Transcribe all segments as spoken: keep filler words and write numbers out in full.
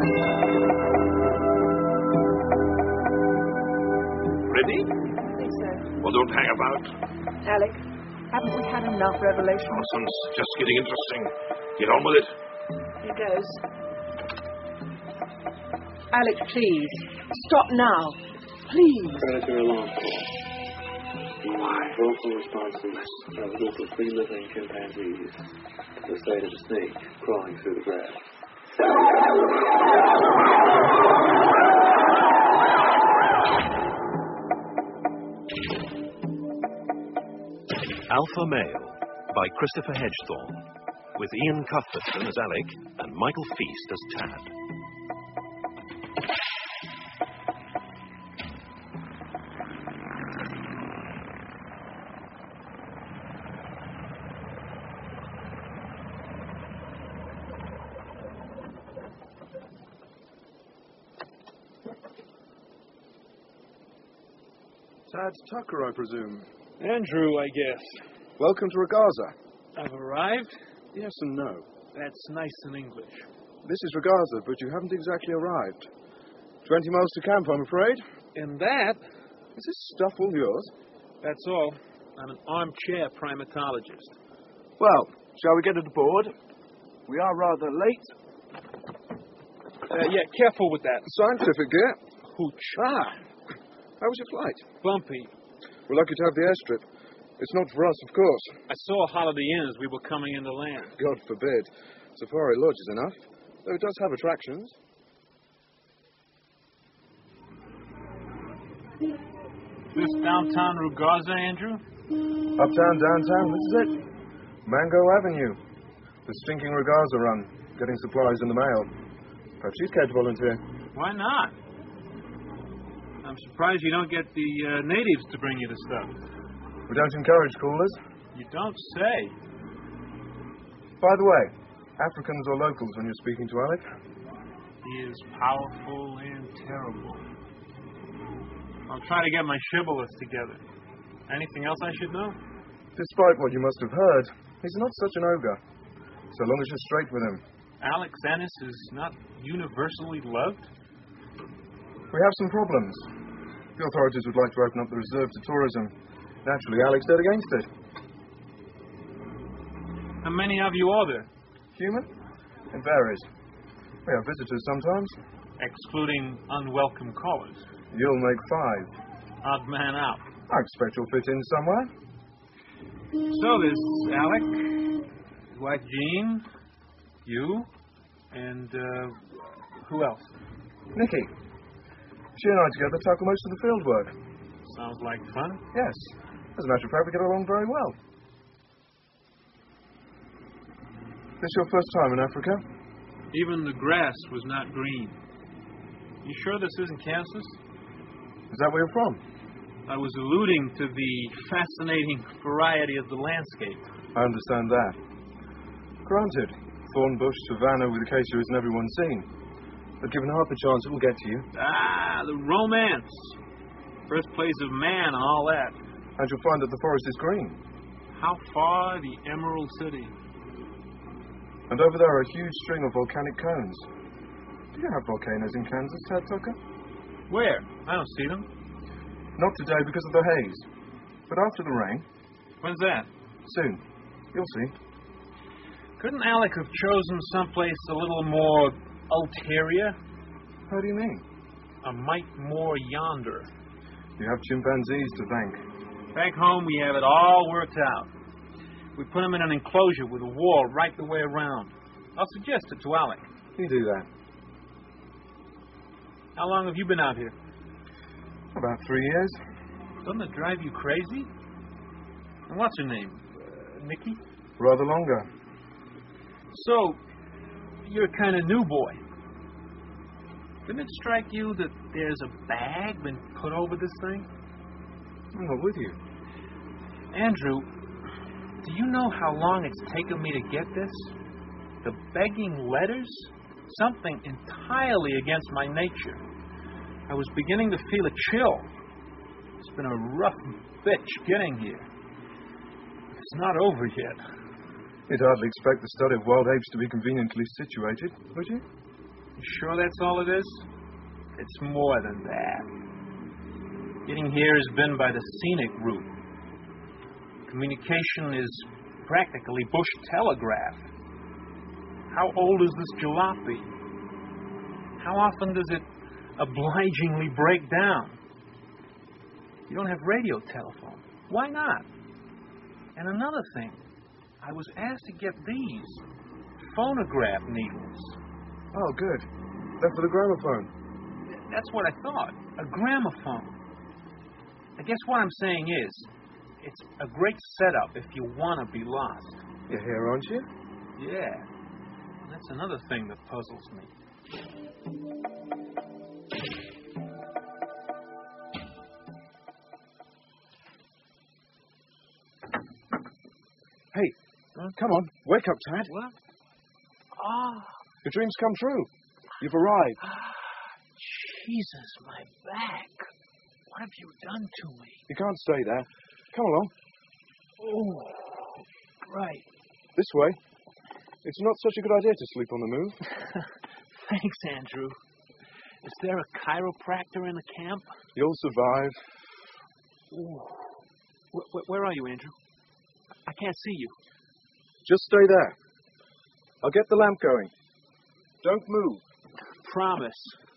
Ready? I think so. Well, don't hang about. Alec, haven't we had enough revelation? Nonsense. Just getting interesting. Get on with it. Here goes. Alec, please. Stop now. Please. Predator alarm. The vocal responses of a group of free-living chimpanzees in the state of a snake crawling through the grass. Alpha Male by Christopher Hedgethorne, with Ian Cuthbertson as Alec and Michael Feast as Tad. Tad Tucker, I presume. Andrew, I guess. Welcome to Ragaza. I've arrived? Yes and no. That's nice in English. This is Ragaza, but you haven't exactly arrived. Twenty miles to camp, I'm afraid. And that... Is this stuff all yours? That's all. I'm an armchair primatologist. Well, shall we get it aboard? We are rather late. Uh, yeah, careful with that. Scientific gear. Hooch. Ah. How was your flight? Bumpy. We're lucky to have the airstrip. It's not for us, of course. I saw Holiday Inn as we were coming into land. God forbid. Safari Lodge is enough, though it does have attractions. This downtown Rugaza, Andrew? Uptown, downtown, this is it. Mango Avenue. The stinking Rugaza run, getting supplies in the mail. Perhaps you'd care to volunteer. Why not? I'm surprised you don't get the uh, natives to bring you the stuff. We don't encourage callers. You don't say. By the way, Africans or locals when you're speaking to Alec? He is powerful and terrible. I'll try to get my shibboleths together. Anything else I should know? Despite what you must have heard, he's not such an ogre. So long as you're straight with him. Alex Ennis is not universally loved? We have some problems. The authorities would like to open up the reserve to tourism. Naturally, Alex dead against it. How many of you are there? Human? It varies. We have visitors sometimes. Excluding unwelcome callers. You'll make five. Odd man out. I expect you'll fit in somewhere. So there's Alec, wife Jean, you, and uh, who else? Nikki. She and I together tackle most of the field work. Sounds like fun. Yes. As a matter of fact, we get along very well. This your first time in Africa? Even the grass was not green. You sure this isn't Kansas? Is that where you're from? I was alluding to the fascinating variety of the landscape. I understand that. Granted, thorn bush, savanna with acacia isn't everyone's seen. But given half a chance, it will get to you. Ah, the romance. Birthplace of man and all that. And you'll find that the forest is green. How far the Emerald City? And over there are a huge string of volcanic cones. Do you have volcanoes in Kansas, Tad Tucker? Where? I don't see them. Not today because of the haze. But after the rain. When's that? Soon. You'll see. Couldn't Alec have chosen someplace a little more ulterior? How do you mean? A mite more yonder. You have chimpanzees to thank. Back home, we have it all worked out. We put them in an enclosure with a wall right the way around. I'll suggest it to Alec. You do that. How long have you been out here? About three years. Doesn't it drive you crazy? And what's her name? Uh, Nikki? Rather longer. So, you're a kind of new boy. Didn't it strike you that there's a bag been put over this thing? I'm not with you. Andrew, do you know how long it's taken me to get this? The begging letters? Something entirely against my nature. I was beginning to feel a chill. It's been a rough bitch getting here. It's not over yet. You'd hardly expect the study of wild apes to be conveniently situated, would you? Sure that's all it is? It's more than that. Getting here has been by the scenic route. Communication is practically bush telegraph. How old is this jalopy? How often does it obligingly break down? You don't have radio telephone. Why not? And another thing, I was asked to get these phonograph needles. Oh, good. They're for the gramophone. That's what I thought. A gramophone. I guess what I'm saying is, it's a great setup if you want to be lost. You're here, aren't you? Yeah. That's another thing that puzzles me. Hey, come on. Wake up, Tad. What? Ah. Your dream's come true. You've arrived. Jesus, my back. What have you done to me? You can't stay there. Come along. Oh, right. This way. It's not such a good idea to sleep on the move. Thanks, Andrew. Is there a chiropractor in the camp? You'll survive. Ooh. Wh- where are you, Andrew? I can't see you. Just stay there. I'll get the lamp going. Don't move. Promise.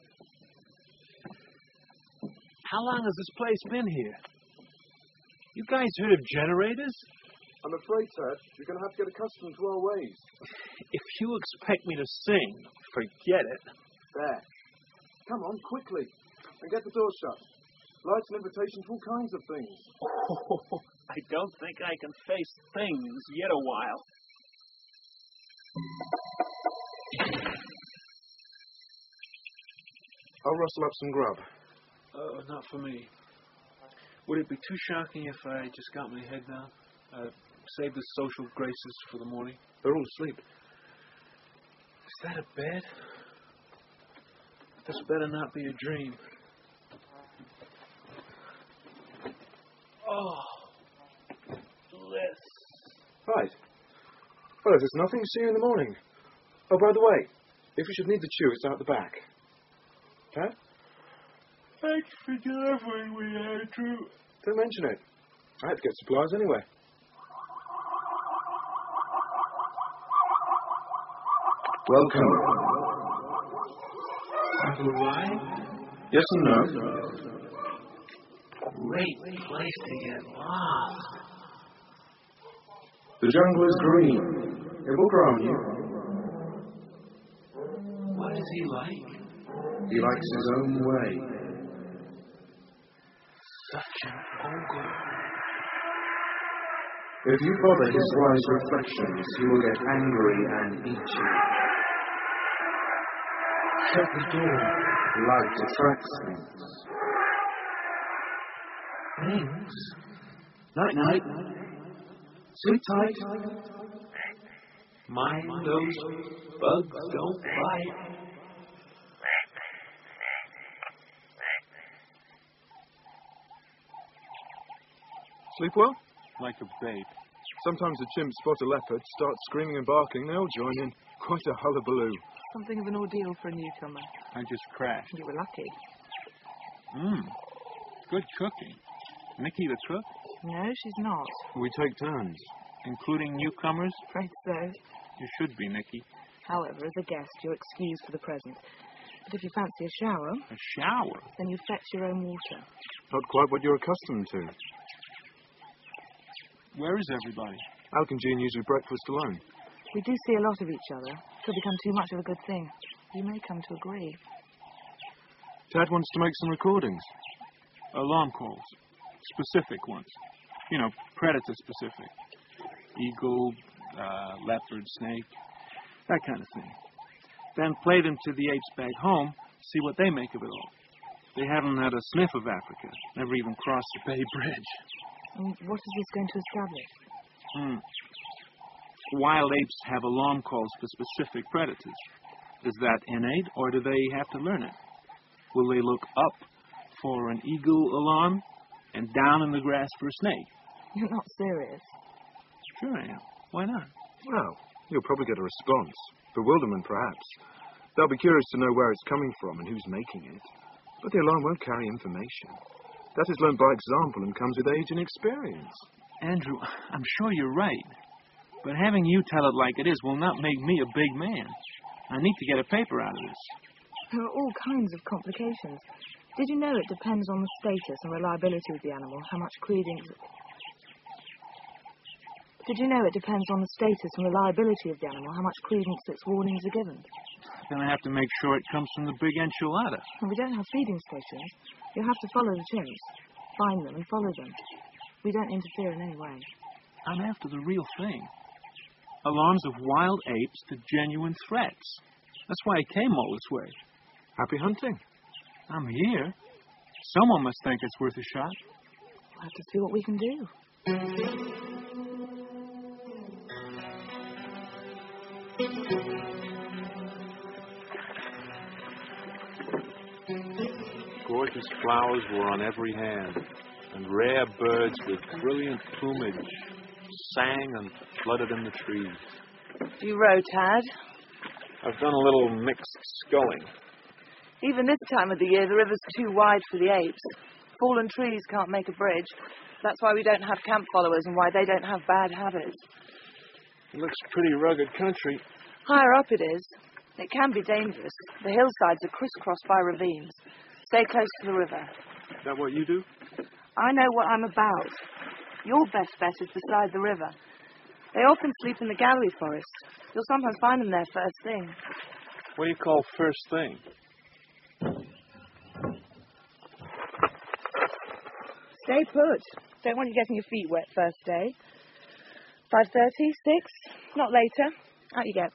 How long has this place been here? You guys heard of generators? I'm afraid, Tad, you're going to have to get accustomed to our ways. If you expect me to sing, forget it. There. Come on, quickly. And get the door shut. Lights and invitations for all kinds of things. Oh, I don't think I can face things yet a while. I'll rustle up some grub. Oh, not for me. Would it be too shocking if I just got my head down? Uh, save the social graces for the morning? They're all asleep. Is that a bed? This better not be a dream. Oh, bliss. Right. Well, if there's nothing, see you in the morning. Oh, by the way, if you should need the chew, it's out the back. Tad? Thanks for delivering me, Andrew. Don't mention it. I had to get supplies anyway. Welcome. I've arrived? Yes and no. Great place to get lost. The jungle is green. It will grow on you. What is he like? He likes his own way. Such an ogre. If you bother his wise reflections, he will get angry and eat you. Shut the door. Light attracts things. Things? Night, night. Sleep tight. Mind those bugs don't bite. Sleep well? Like a babe. Sometimes the chimps spot a leopard, start screaming and barking, they'll join in. Quite a hullabaloo. Something of an ordeal for a newcomer. I just crashed. You were lucky. Mmm. Good cooking. Nikki the cook? No, she's not. We take turns. Including newcomers? Afraid so. You should be, Nikki. However, as a guest, you're excused for the present. But if you fancy a shower, A shower? then you fetch your own water. Not quite what you're accustomed to. Where is everybody? Alec and Jean usually breakfast alone. We do see a lot of each other. It could become too much of a good thing. You may come to agree. Dad wants to make some recordings. Alarm calls. Specific ones. You know, predator-specific. Eagle, uh, leopard, snake. That kind of thing. Then play them to the apes back home, see what they make of it all. They haven't had a sniff of Africa. Never even crossed the Bay Bridge. And what is this going to establish? Hmm. Wild apes have alarm calls for specific predators. Is that innate, or do they have to learn it? Will they look up for an eagle alarm and down in the grass for a snake? You're not serious. Sure I am. Why not? Well, you'll probably get a response. Bewilderment, perhaps. They'll be curious to know where it's coming from and who's making it. But the alarm won't carry information. That is learned by example and comes with age and experience. Andrew, I'm sure you're right. But having you tell it like it is will not make me a big man. I need to get a paper out of this. There are all kinds of complications. Did you know it depends on the status and reliability of the animal, how much credence... Did you know it depends on the status and reliability of the animal, how much credence its warnings are given? Then I have to make sure it comes from the big enchilada. Well, we don't have feeding stations. You'll have to follow the chimps. Find them and follow them. We don't interfere in any way. I'm after the real thing. Alarms of wild apes to genuine threats. That's why I came all this way. Happy hunting. I'm here. Someone must think it's worth a shot. We'll have to see what we can do. Gorgeous flowers were on every hand, and rare birds with brilliant plumage sang and fluttered in the trees. Do you row, Tad? I've done a little mixed sculling. Even this time of the year, the river's too wide for the apes. Fallen trees can't make a bridge. That's why we don't have camp followers and why they don't have bad habits. It looks pretty rugged country. Higher up it is. It can be dangerous. The hillsides are crisscrossed by ravines. Stay close to the river. Is that what you do? I know what I'm about. Your best bet is beside the river. They often sleep in the gallery forest. You'll sometimes find them there first thing. What do you call first thing? Stay put. Don't want you getting your feet wet first day. five thirty, six, not later. Out you go.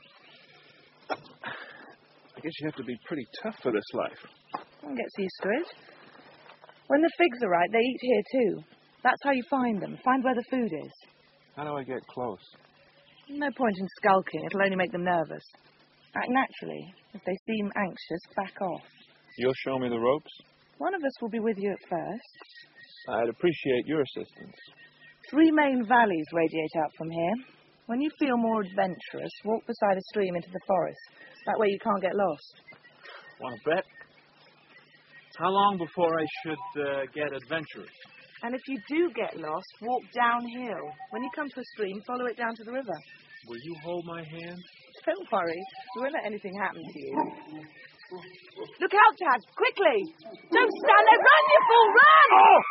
I guess you have to be pretty tough for this life. One gets used to it. When the figs are right, they eat here too. That's how you find them. Find where the food is. How do I get close? No point in skulking. It'll only make them nervous. Act naturally. If they seem anxious, back off. You'll show me the ropes? One of us will be with you at first. I'd appreciate your assistance. Three main valleys radiate out from here. When you feel more adventurous, walk beside a stream into the forest. That way you can't get lost. Want to bet? How long before I should uh, get adventurous? And if you do get lost, walk downhill. When you come to a stream, follow it down to the river. Will you hold my hand? Don't worry. We won't let anything happen to you. Look out, Tad! Quickly! Don't stand there! Run, you fool! Run! Oh!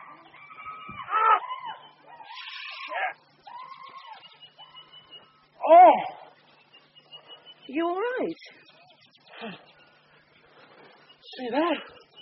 Oh! You all right? See that?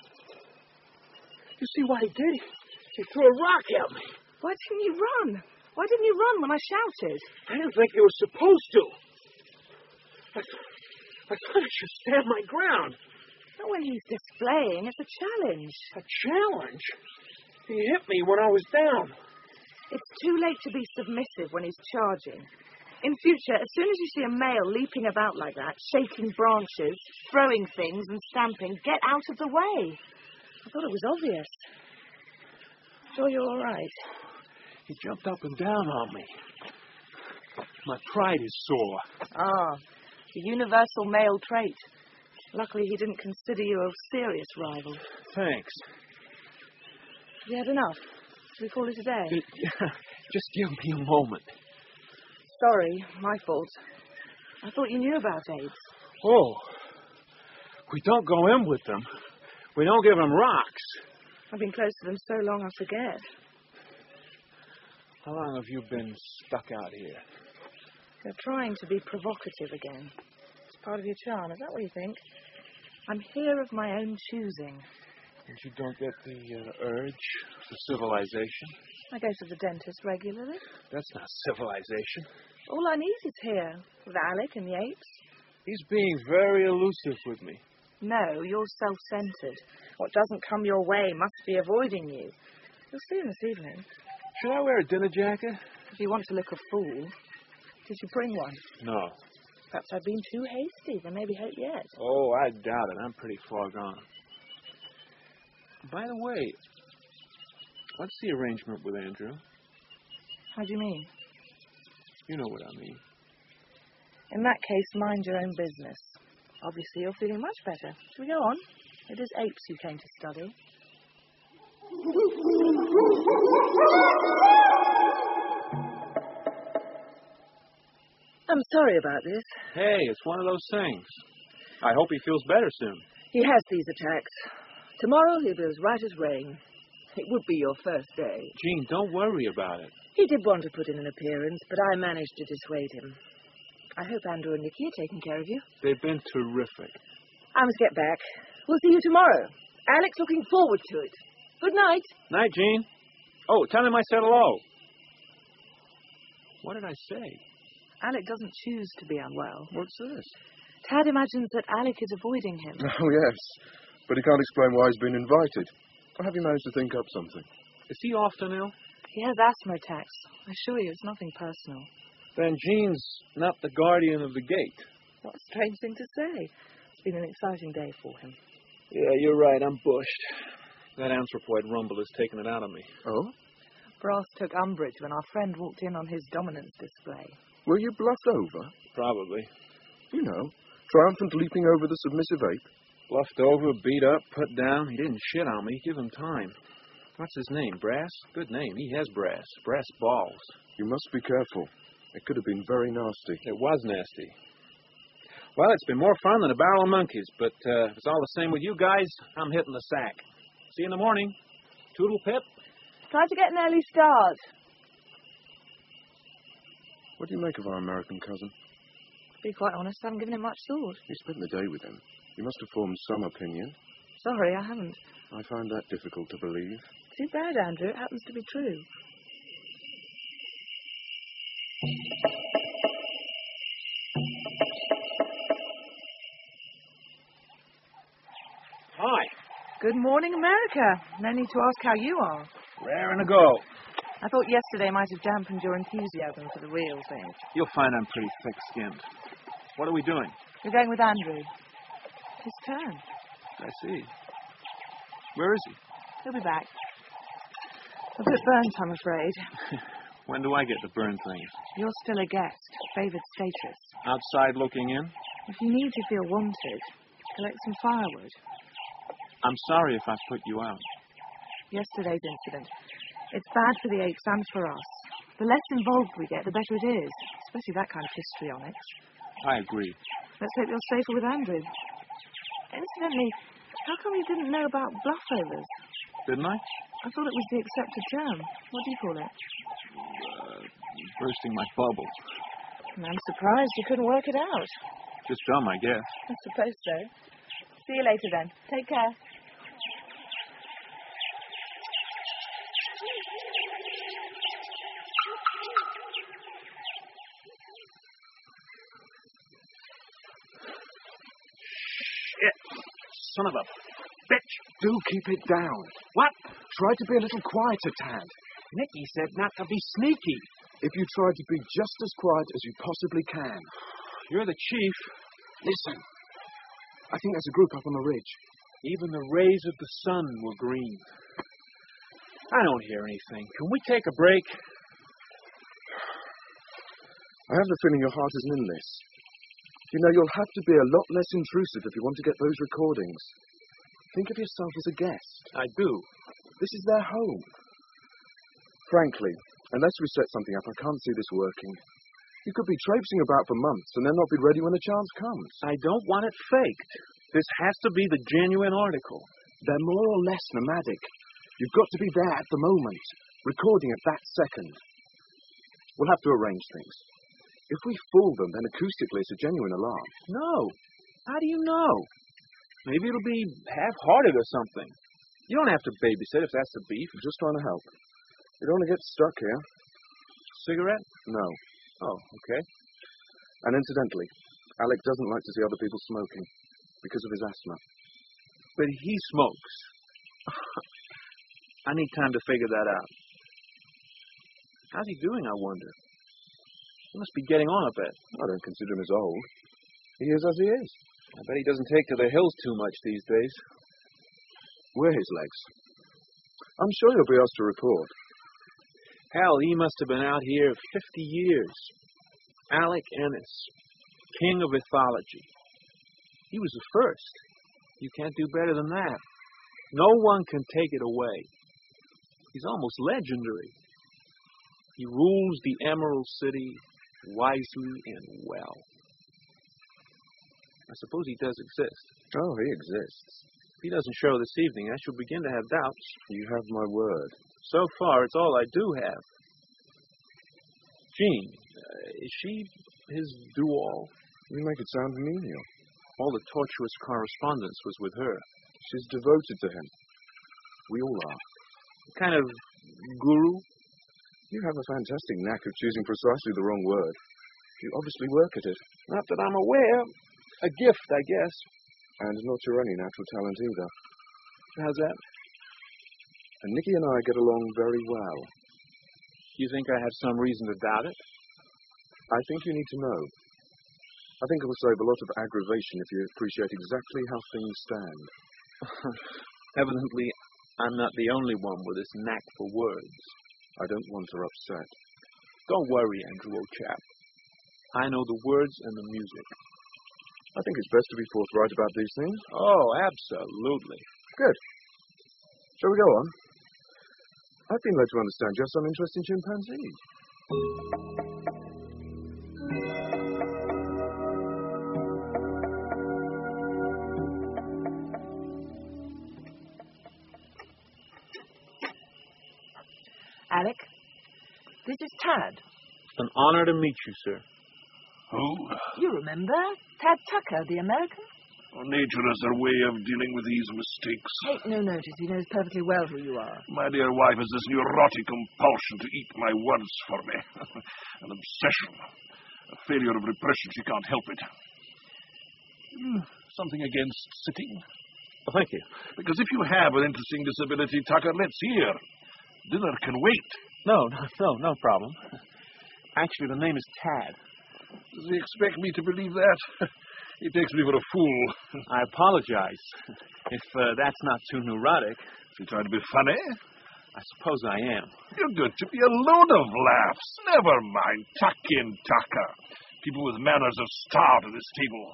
You see what he did? He threw a rock at me. Why didn't you run? Why didn't you run when I shouted? I didn't think you were supposed to. I, th- I thought I should stand my ground. Not when he's displaying. It's a challenge. A challenge? He hit me when I was down. It's too late to be submissive when he's charging. In future, as soon as you see a male leaping about like that, shaking branches, throwing things and stamping, get out of the way. I thought it was obvious. Sure you're all right? He jumped up and down on me. My pride is sore. Ah, the universal male trait. Luckily he didn't consider you a serious rival. Thanks. You had enough? Should we call it a day? Just give me a moment. Sorry, my fault. I thought you knew about AIDS. Oh, we don't go in with them. We don't give them rocks. I've been close to them so long I forget. How long have you been stuck out here? You're trying to be provocative again. It's part of your charm. Is that what you think? I'm here of my own choosing. And you don't get the uh, urge for civilization? I go to the dentist regularly. That's not civilization. All I need is here, with Alec and the apes. He's being very elusive with me. No, you're self-centered. What doesn't come your way must be avoiding you. You'll see him this evening. Should I wear a dinner jacket? If you want to look a fool. Did you bring one? No. Perhaps I've been too hasty. There may be hope yet. Oh, I doubt it. I'm pretty far gone. By the way, what's the arrangement with Andrew? How do you mean? You know what I mean. In that case, mind your own business. Obviously, you're feeling much better. Shall we go on? It is apes you came to study. I'm sorry about this. Hey, it's one of those things. I hope he feels better soon. He has these attacks. Tomorrow he'll be as right as rain. It would be your first day. Jean, don't worry about it. He did want to put in an appearance, but I managed to dissuade him. I hope Andrew and Nikki are taking care of you. They've been terrific. I must get back. We'll see you tomorrow. Alec's looking forward to it. Good night. Night, Jean. Oh, tell him I said hello. What did I say? Alec doesn't choose to be unwell. What's this? Tad imagines that Alec is avoiding him. Oh, yes. But he can't explain why he's been invited. Or have you managed to think up something? Is he often ill? He has asthma attacks. I assure you, it's nothing personal. Then Jean's not the guardian of the gate. What a strange thing to say. It's been an exciting day for him. Yeah, you're right. I'm bushed. That anthropoid rumble has taken it out of me. Oh? Brass took umbrage when our friend walked in on his dominance display. Were you bluffed over? Probably. You know, triumphant leaping over the submissive ape. Bluffed over, beat up, put down. He didn't shit on me. Give him time. What's his name? Brass? Good name. He has brass. Brass balls. You must be careful. It could have been very nasty. It was nasty. Well, it's been more fun than a barrel of monkeys, but uh, if it's all the same with you guys, I'm hitting the sack. See you in the morning. Toodle pip. Try to get an early start. What do you make of our American cousin? To be quite honest, I haven't given him much thought. You spent the day with him. You must have formed some opinion. Sorry, I haven't. I find that difficult to believe. Too bad, Andrew. It happens to be true. Hi. Good morning, America. No need to ask how you are. Raring to go. I thought yesterday might have dampened your enthusiasm for the real thing. You'll find I'm pretty thick-skinned. What are we doing? You're going with Andrew. His turn. I see. Where is he? He'll be back. A bit burnt, I'm afraid. When do I get to burn things? You're still a guest. Favoured status. Outside looking in? If you need to feel wanted, collect some firewood. I'm sorry if I put you out. Yesterday's incident. It's bad for the apes and for us. The less involved we get, the better it is. Especially that kind of histrionics. I agree. Let's hope you're safer with Andrew. Incidentally, how come you didn't know about bluffovers? Didn't I? I thought it was the accepted term. What do you call it? Uh, bursting my bubble. I'm surprised you couldn't work it out. Just dumb, I guess. I suppose so. See you later then. Take care. Shit. Son of a bitch. Do keep it down. What? Try to be a little quieter, Tad. Nicky said not to be sneaky. If you try to be just as quiet as you possibly can. You're the chief. Listen. I think there's a group up on the ridge. Even the rays of the sun were green. I don't hear anything. Can we take a break? I have the feeling your heart isn't in this. You know, you'll have to be a lot less intrusive if you want to get those recordings. Think of yourself as a guest. I do. This is their home. Frankly, unless we set something up, I can't see this working. You could be traipsing about for months and then not be ready when the chance comes. I don't want it faked. This has to be the genuine article. They're more or less nomadic. You've got to be there at the moment, recording at that second. We'll have to arrange things. If we fool them, then acoustically it's a genuine alarm. No. How do you know? Maybe it'll be half-hearted or something. You don't have to babysit if that's the beef. I'm just trying to help. You don't want to get stuck here. Cigarette? No. Oh, okay. And incidentally, Alec doesn't like to see other people smoking because of his asthma. But he smokes. I need time to figure that out. How's he doing, I wonder? He must be getting on a bit. I don't consider him as old. He is as he is. I bet he doesn't take to the hills too much these days. We're his legs. I'm sure you'll be asked to report. Hell, he must have been out here fifty years. Alec Ennis, king of ethology. He was the first. You can't do better than that. No one can take it away. He's almost legendary. He rules the Emerald City wisely and well. I suppose he does exist. Oh, he exists. If he doesn't show this evening, I shall begin to have doubts. You have my word. So far, it's all I do have. Jean, uh, is she his do-all? You make it sound menial. All the tortuous correspondence was with her. She's devoted to him. We all are. A kind of guru? You have a fantastic knack of choosing precisely the wrong word. You obviously work at it. Not that I'm aware. A gift, I guess. And not your only natural talent either. How's that? And Nicky and I get along very well. You think I have some reason to doubt it? I think you need to know. I think it will save a lot of aggravation if you appreciate exactly how things stand. Evidently, I'm not the only one with this knack for words. I don't want her upset. Don't worry, Andrew, old chap. I know the words and the music. I think it's best to be forthright about these things. Oh, absolutely. Good. Shall we go on? I've been led to understand you have some interest in chimpanzees. Alec, this is Tad. An honor to meet you, sir. Who? You remember? Tad Tucker, the American? Well, nature has her way of dealing with these mistakes. Take no notice. He knows perfectly well who you are. My dear wife has this neurotic compulsion to eat my words for me. An obsession. A failure of repression. She can't help it. Hmm, something against sitting? Oh, thank you. Because if you have an interesting disability, Tucker, let's hear. Dinner can wait. No, no, no, no problem. Actually, the name is Tad. Does he expect me to believe that? He takes me for a fool. I apologize. If uh, that's not too neurotic. Is he trying to be funny? I suppose I am. You're good to be a load of laughs. Never mind. Tuck in, Tucker. People with manners have starved at this table.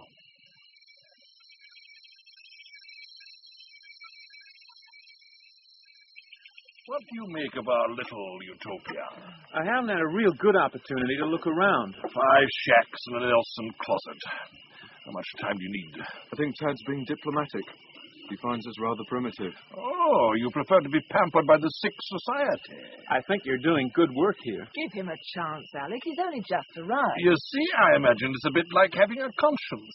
What do you make of our little utopia? I haven't had a real good opportunity to look around. Five shacks and an Elson closet. How much time do you need? I think Tad's being diplomatic. He finds us rather primitive. Oh, you prefer to be pampered by the sick society. I think you're doing good work here. Give him a chance, Alec. He's only just arrived. You see, I imagine it's a bit like having a conscience.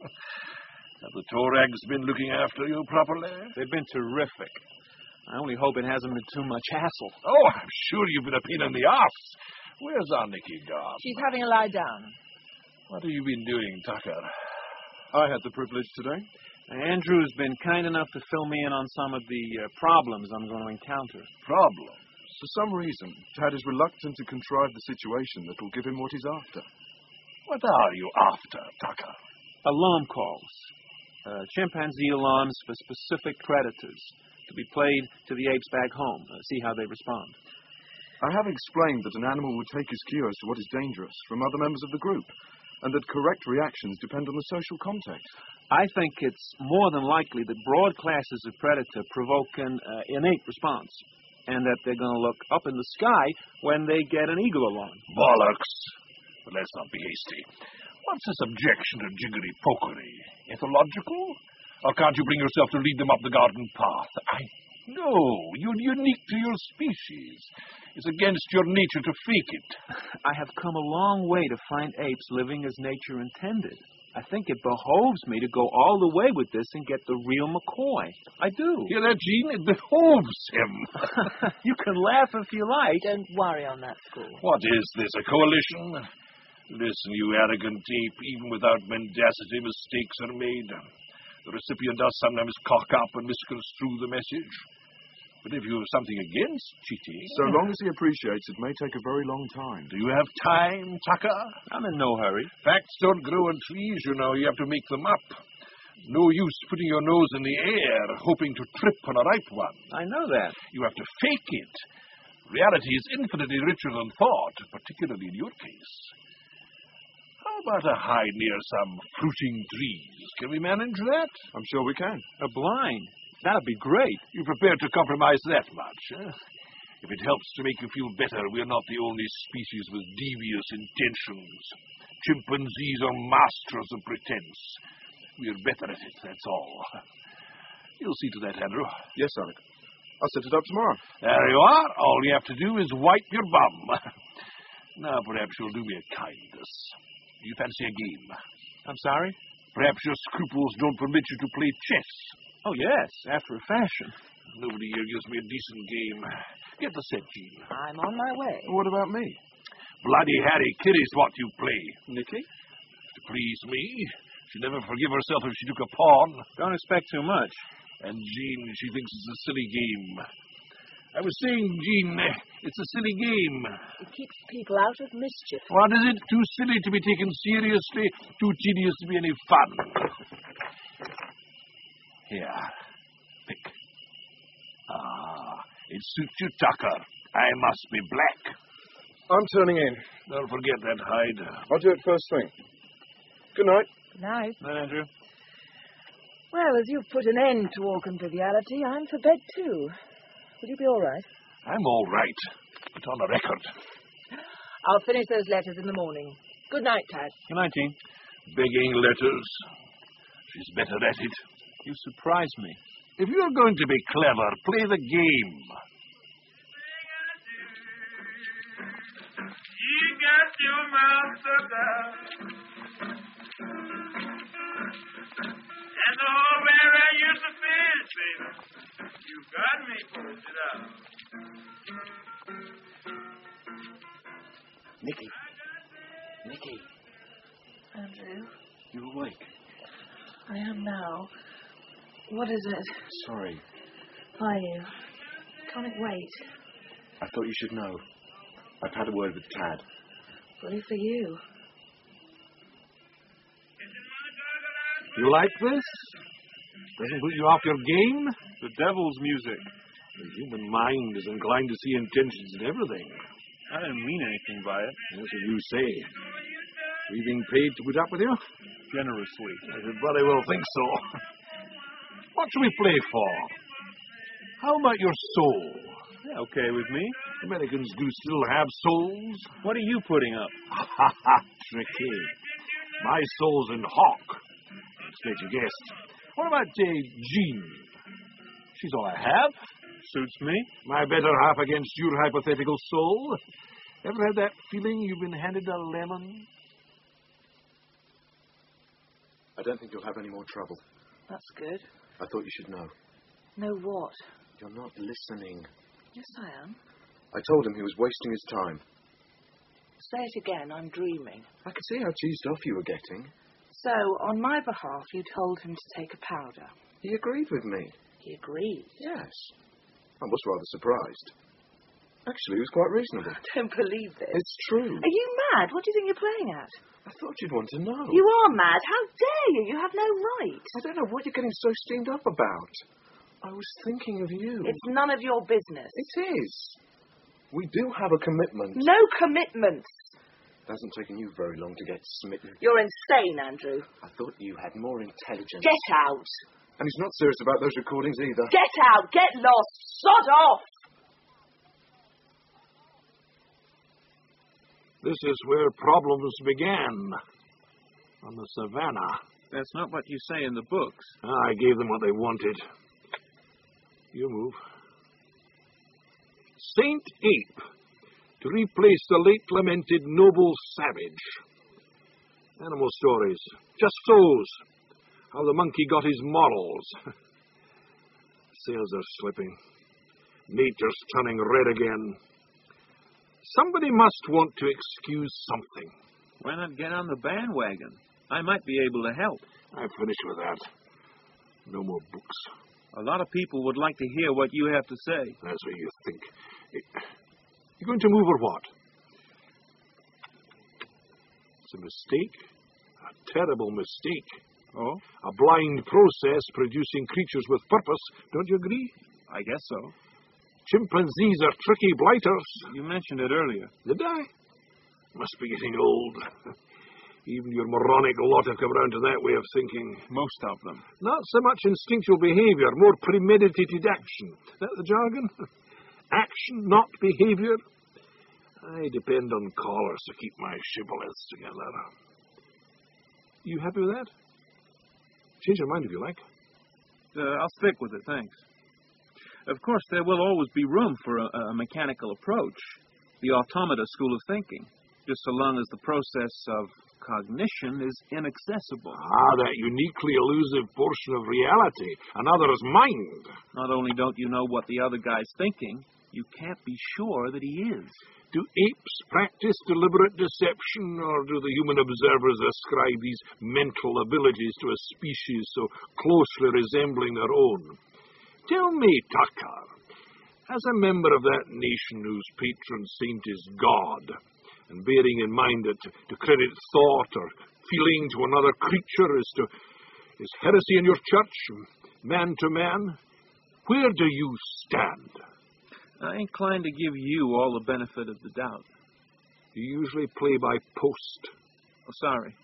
Have the Torags been looking after you properly? They've been terrific. I only hope it hasn't been too much hassle. Oh, I'm sure you've been a pain in the arse. Where's our Nicky gone? She's having a lie down. What have you been doing, Tucker? I had the privilege today. Andrew's been kind enough to fill me in on some of the uh, problems I'm going to encounter. Problems? For some reason, Tad is reluctant to contrive the situation that will give him what he's after. What are you after, Tucker? Alarm calls. Uh, chimpanzee alarms for specific predators to be played to the apes back home. Uh, see how they respond. I have explained that an animal will take his cue as to what is dangerous from other members of the group, and that correct reactions depend on the social context. I think it's more than likely that broad classes of predator provoke an uh, innate response, and that they're going to look up in the sky when they get an eagle alarm. Bollocks. But let's not be hasty. What's this objection to jiggery pokery? Ethological? Or can't you bring yourself to lead them up the garden path? I know. You're unique to your species. It's against your nature to fake it. I have come a long way to find apes living as nature intended. I think it behoves me to go all the way with this and get the real McCoy. I do. Hear that, Gene? It behoves him. You can laugh if you like. Don't worry on that score. What is this, a coalition? Listen, you arrogant ape, even without mendacity, mistakes are made. The recipient does sometimes cock up and misconstrue the message. But if you have something against cheating... So long as he appreciates, it may take a very long time. Do you have time, Tucker? I'm in no hurry. Facts don't grow on trees, you know. You have to make them up. No use putting your nose in the air, hoping to trip on a right one. I know that. You have to fake it. Reality is infinitely richer than thought, particularly in your case. How about a hide near some fruiting trees? Can we manage that? I'm sure we can. A blind. That'd be great. You prepared to compromise that much, eh? If it helps to make you feel better, we're not the only species with devious intentions. Chimpanzees are masters of pretense. We're better at it, that's all. You'll see to that, Andrew. Yes, Alec. I'll set it up tomorrow. There you are. All you have to do is wipe your bum. Now, perhaps you'll do me a kindness. Do you fancy a game? I'm sorry? Perhaps your scruples don't permit you to play chess. Oh, yes, after a fashion. Nobody here gives me a decent game. Get the set, Jean. I'm on my way. What about me? Bloody Harry Kitty's what you play. Nicky? To please me. She'd never forgive herself if she took a pawn. Don't expect too much. And Jean, she thinks it's a silly game. I was saying, Jean, it's a silly game. It keeps people out of mischief. What is it? Too silly to be taken seriously, too tedious to be any fun. Here, pick. Ah, it suits you, Tucker. I must be black. I'm turning in. Don't forget that, Hyde. I'll do it first thing. Good night. Good night. Night, Andrew. Well, as you've put an end to all conviviality, I'm for bed too. Will you be all right? I'm all right, but on the record. I'll finish those letters in the morning. Good night, Tad. Good night, Jean. Begging letters. She's better at it. You surprise me. If you're going to be clever, play the game. You got your mouth stuck out, and the whole where I used to fish, baby, you got me posted out. Nicky. Nicky. Andrew, You awake? I am now. What is it? Sorry. Are you? Can't it wait? I thought you should know. I've had a word with Tad. Bully for you. You like this? Doesn't put you off your game? The devil's music. The human mind is inclined to see intentions in everything. I didn't mean anything by it. That's what you say. We being paid to put up with you? Generously. Everybody will think so. What should we play for? How about your soul? Yeah, okay with me. Americans do still have souls. What are you putting up? Ha ha ha, tricky. My soul's in Hawk. Expect you guessed. What about, uh, Jean? She's all I have. Suits me. My better half against your hypothetical soul. Ever had that feeling you've been handed a lemon? I don't think you'll have any more trouble. That's good. I thought you should know. Know what? You're not listening. Yes, I am. I told him he was wasting his time. Say it again. I'm dreaming. I could see how cheesed off you were getting. So, on my behalf, you told him to take a powder. He agreed with me. He agreed. Yes. I was rather surprised. Actually, he was quite reasonable. I don't believe this. It's true. Are you mad? What do you think you're playing at? I thought you'd want to know. You are mad. How dare you? You have no right. I don't know what you're getting so steamed up about. I was thinking of you. It's none of your business. It is. We do have a commitment. No commitments. It hasn't taken you very long to get smitten. You're insane, Andrew. I thought you had more intelligence. Get out. And he's not serious about those recordings either. Get out. Get lost. Sod off. This is where problems began. On the savannah. That's not what you say in the books. I gave them what they wanted. You move. Saint Ape, to replace the late lamented Noble Savage. Animal stories. Just those. How the monkey got his morals. Sails are slipping. Nature's turning red again. Somebody must want to excuse something. Why not get on the bandwagon? I might be able to help. I've finished with that. No more books. A lot of people would like to hear what you have to say. That's what you think. You're going to move or what? It's a mistake. A terrible mistake. Oh? A blind process producing creatures with purpose. Don't you agree? I guess so. Chimpanzees are tricky blighters. You mentioned it earlier. Did I? Must be getting old. Even your moronic lot have come round to that way of thinking. Most of them. Not so much instinctual behaviour, more premeditated action. That the jargon? Action, not behaviour. I depend on callers to keep my shibboleths together. You happy with that? Change your mind if you like. Uh, I'll stick with it, thanks. Of course, there will always be room for a, a mechanical approach, the automata school of thinking, just so long as the process of cognition is inaccessible. Ah, that uniquely elusive portion of reality, another's mind. Not only don't you know what the other guy's thinking, you can't be sure that he is. Do apes practice deliberate deception, or do the human observers ascribe these mental abilities to a species so closely resembling their own? Tell me, Tucker, as a member of that nation whose patron saint is God, and bearing in mind that to, to credit thought or feeling to another creature is to is heresy in your church, man to man, where do you stand? I'm inclined to give you all the benefit of the doubt. You usually play by post. Oh, sorry.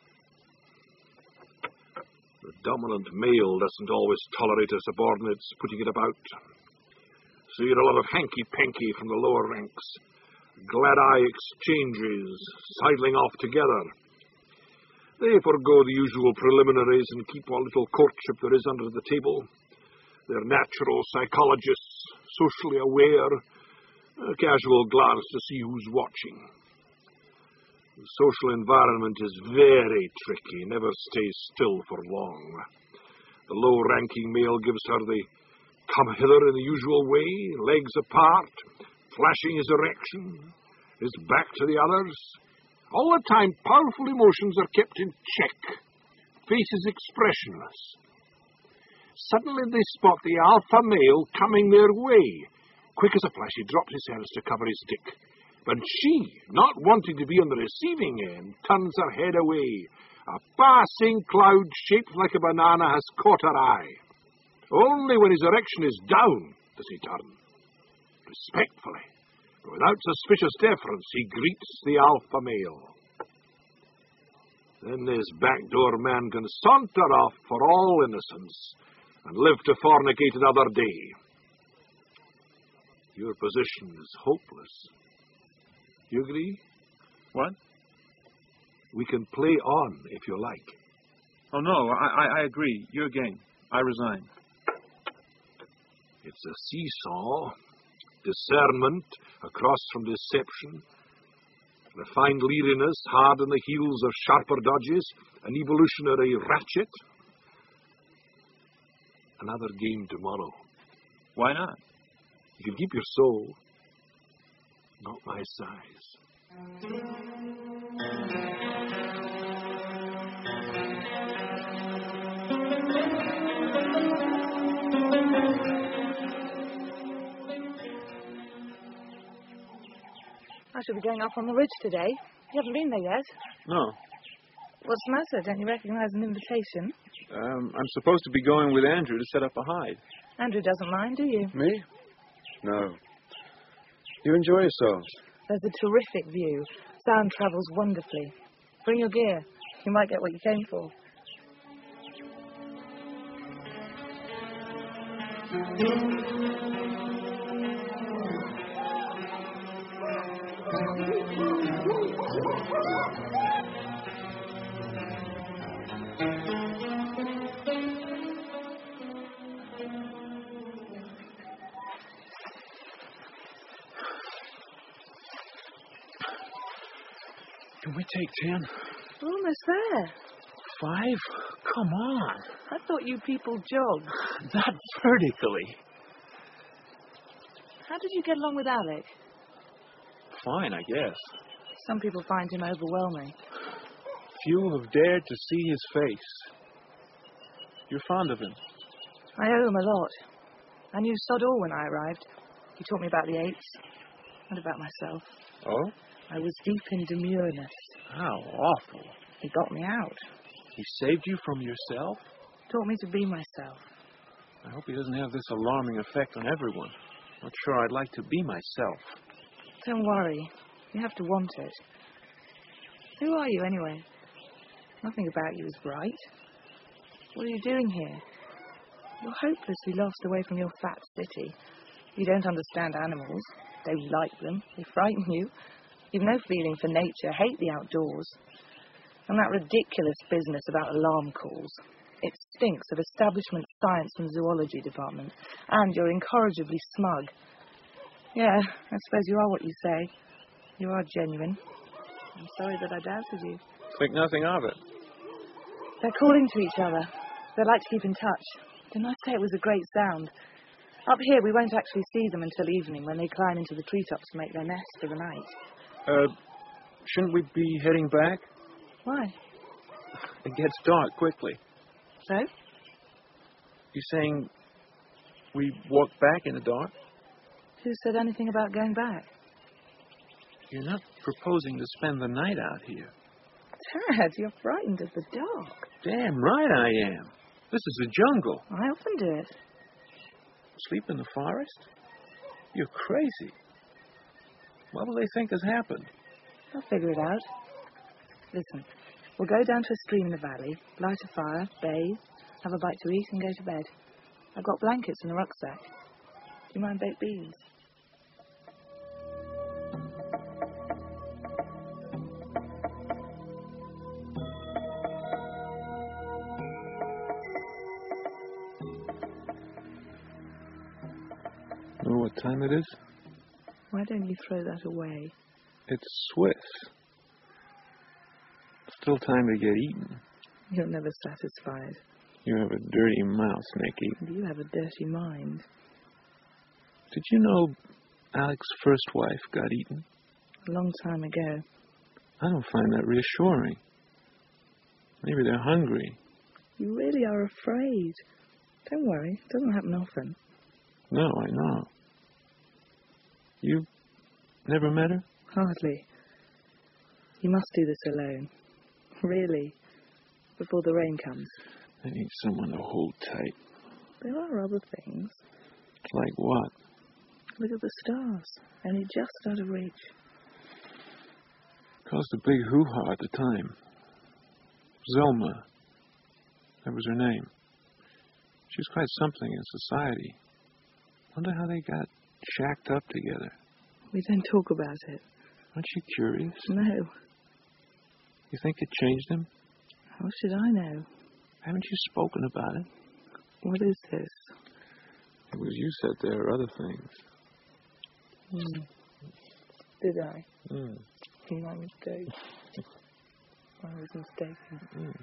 The dominant male doesn't always tolerate a subordinate's putting it about. So you get a lot of hanky-panky from the lower ranks. Glad-eye exchanges, sidling off together. They forego the usual preliminaries and keep what little courtship there is under the table. They're natural psychologists, socially aware, a casual glance to see who's watching. The social environment is very tricky, never stays still for long. The low-ranking male gives her the come hither in the usual way, legs apart, flashing his erection, his back to the others. All the time, powerful emotions are kept in check, faces expressionless. Suddenly they spot the alpha male coming their way. Quick as a flash, he drops his hands to cover his dick. But she, not wanting to be on the receiving end, turns her head away. A passing cloud shaped like a banana has caught her eye. Only when his erection is down does he turn. Respectfully, but without suspicious deference, he greets the alpha male. Then this backdoor man can saunter off for all innocence and live to fornicate another day. Your position is hopeless. You agree? What? We can play on, if you like. Oh, no, I, I, I agree. Your game. I resign. It's a seesaw. Discernment across from deception. Refined leeriness hard on the heels of sharper dodges. An evolutionary ratchet. Another game tomorrow. Why not? You can keep your soul. Not my size. I shall be going up on the ridge today. You haven't been there yet? No. What's the matter? Don't you recognize an invitation? Um, I'm supposed to be going with Andrew to set up a hide. Andrew doesn't mind, do you? Me? No. You enjoy yourselves. There's a terrific view. Sound travels wonderfully. Bring your gear. You might get what you came for. Can we take ten? We're almost there. Five? Come on. I thought you people jogged. Not vertically. How did you get along with Alec? Fine, I guess. Some people find him overwhelming. Few have dared to see his face. You're fond of him. I owe him a lot. I knew sod all when I arrived. He taught me about the apes and about myself. Oh? I was deep in demureness. How awful. He got me out. He saved you from yourself? Taught me to be myself. I hope he doesn't have this alarming effect on everyone. Not sure I'd like to be myself. Don't worry. You have to want it. Who are you, anyway? Nothing about you is right. What are you doing here? You're hopelessly lost away from your fat city. You don't understand animals. Don't like them. They frighten you. You've no feeling for nature, hate the outdoors. And that ridiculous business about alarm calls. It stinks of establishment science and zoology department. And you're incorrigibly smug. Yeah, I suppose you are what you say. You are genuine. I'm sorry that I doubted you. Think nothing of it. They're calling to each other. They like to keep in touch. Didn't I say it was a great sound? Up here, we won't actually see them until evening when they climb into the treetops to make their nest for the night. Uh, shouldn't we be heading back? Why? It gets dark quickly. So? You saying we walk back in the dark? Who said anything about going back? You're not proposing to spend the night out here. Dad, you're frightened of the dark. Damn right I am. This is the jungle. I often do it. Sleep in the forest? You're crazy. What will they think has happened? I'll figure it out. Listen, we'll go down to a stream in the valley, light a fire, bathe, have a bite to eat, and go to bed. I've got blankets in the rucksack. Do you mind baked beans? Know what time it is? Why don't you throw that away? It's Swiss. Still time to get eaten. You're never satisfied. You have a dirty mouth, Nicky. And you have a dirty mind. Did you know Alec's first wife got eaten? A long time ago. I don't find that reassuring. Maybe they're hungry. You really are afraid. Don't worry, it doesn't happen often. No, I know. You never met her? Hardly. You must do this alone. Really. Before the rain comes. I need someone to hold tight. There are other things. Like what? Look at the stars. Only just out of reach. Caused a big hoo-ha at the time. Zelma. That was her name. She was quite something in society. Wonder how they got shacked up together. We don't talk about it. Aren't you curious? No. You think it changed him? How should I know? Haven't you spoken about it? What is this? It was you said there are other things. Mm. Did I? Mm. My mistake. I was mistaken. Mm.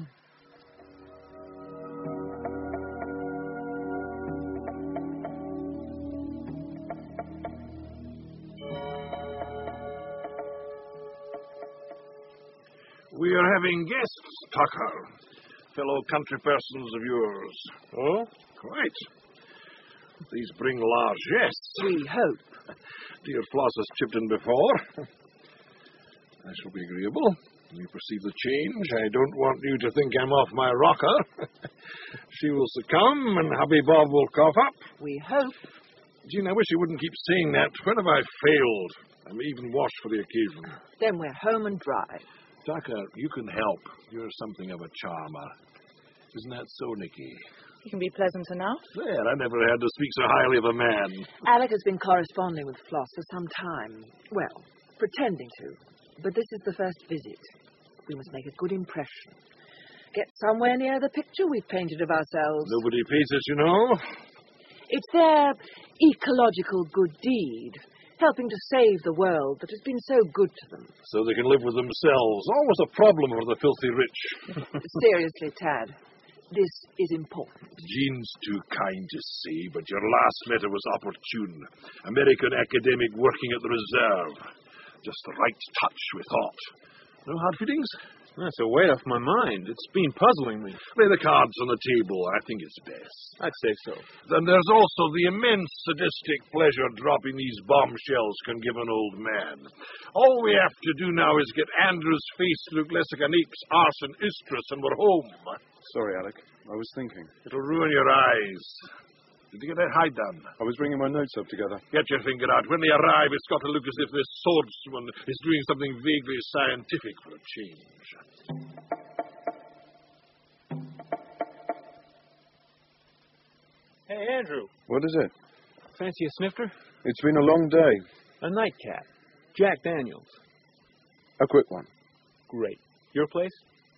We are having guests, Tucker. Fellow country persons of yours. Oh? Quite. These bring largesse. We hope. Dear Floss has chipped in before. I shall be agreeable. You perceive the change. I don't want you to think I'm off my rocker. She will succumb, and Hubby Bob will cough up. We hope. Jean, I wish you wouldn't keep saying that. When have I failed? I'm even washed for the occasion. Then we're home and dry. Tucker, you can help. You're something of a charmer. Isn't that so, Nicky? You can be pleasant enough. There, I never had to speak so highly of a man. Alec has been corresponding with Floss for some time. Well, pretending to. But this is the first visit. We must make a good impression. Get somewhere near the picture we've painted of ourselves. Nobody pays us, you know. It's their ecological good deed, helping to save the world that has been so good to them. So they can live with themselves. Always a problem for the filthy rich. Seriously, Tad, this is important. Jean's too kind to say, but your last letter was opportune. American academic working at the reserve. Just the right touch, we thought. No hard feelings? That's a weight off my mind. It's been puzzling me. Lay the cards on the table. I think it's best. I'd say so. Then there's also the immense sadistic pleasure dropping these bombshells can give an old man. All we have to do now is get Andrew's face to look less like an ape's arse and istrus, and we're home. Sorry, Alec. I was thinking. It'll ruin your eyes. Did you get that hide done? I was bringing my notes up together. Get your finger out. When they arrive, it's got to look as if this swordsman is doing something vaguely scientific for a change. Hey, Andrew. What is it? Fancy a snifter? It's been a long day. A nightcap. Jack Daniels. A quick one. Great. Your place?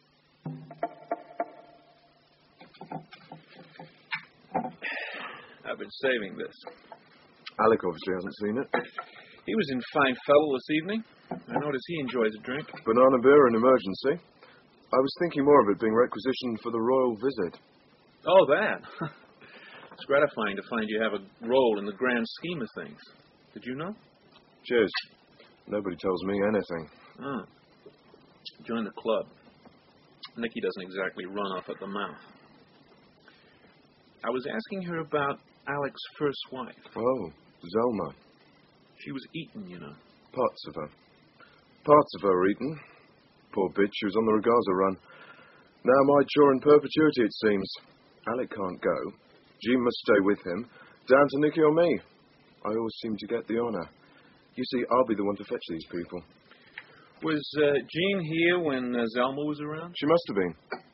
I've been saving this. Alec obviously hasn't seen it. He was in fine fellow this evening. I notice he enjoys a drink. Banana beer in emergency. I was thinking more of it being requisitioned for the royal visit. Oh, that. It's gratifying to find you have a role in the grand scheme of things. Did you know? Cheers. Nobody tells me anything. Oh. Join the club. Nikki doesn't exactly run off at the mouth. I was asking her about Alec's first wife. Oh, Zelma. She was eaten, you know. Parts of her. Parts of her were eaten. Poor bitch, she was on the Regaza run. Now my chore in perpetuity, it seems. Alec can't go. Jean must stay with him. Down to Nicky or me. I always seem to get the honour. You see, I'll be the one to fetch these people. Was uh, Jean here when uh, Zelma was around? She must have been.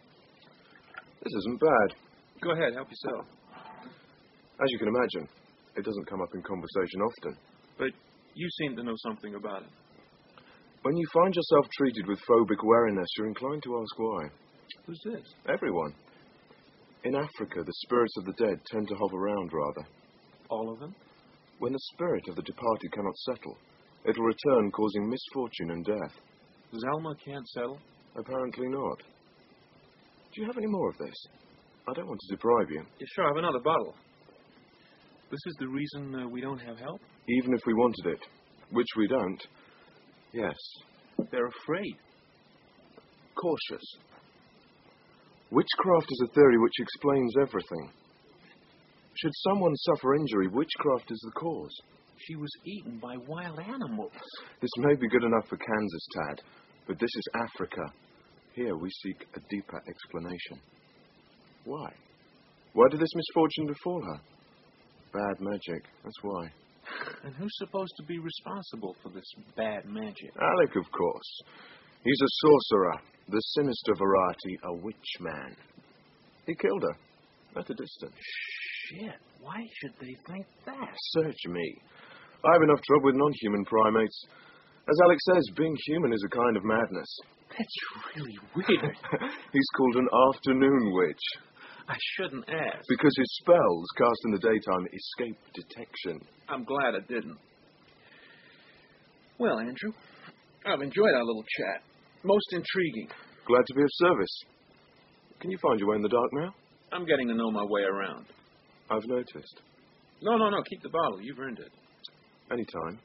This isn't bad. Go ahead, help yourself. As you can imagine, it doesn't come up in conversation often. But you seem to know something about it. When you find yourself treated with phobic wariness, you're inclined to ask why. Who's this? Everyone. In Africa, the spirits of the dead tend to hover around, rather. All of them? When the spirit of the departed cannot settle, it will return, causing misfortune and death. Zelma can't settle? Apparently not. Do you have any more of this? I don't want to deprive you. Yeah, sure, I have another bottle. This is the reason uh, we don't have help? Even if we wanted it, which we don't, yes. They're afraid. Cautious. Witchcraft is a theory which explains everything. Should someone suffer injury, witchcraft is the cause. She was eaten by wild animals. This may be good enough for Kansas, Tad, but this is Africa. Here we seek a deeper explanation. Why? Why did this misfortune befall her? Bad magic, that's why. And who's supposed to be responsible for this bad magic? Alec, of course. He's a sorcerer, the sinister variety, a witch man. He killed her, at a distance. Shit, why should they think that? Search me. I have enough trouble with non-human primates. As Alec says, being human is a kind of madness. That's really weird. He's called an afternoon witch. I shouldn't ask. Because his spells, cast in the daytime, escape detection. I'm glad I didn't. Well, Andrew, I've enjoyed our little chat. Most intriguing. Glad to be of service. Can you find your way in the dark now? I'm getting to know my way around. I've noticed. No, no, no, keep the bottle. You've earned it. Anytime.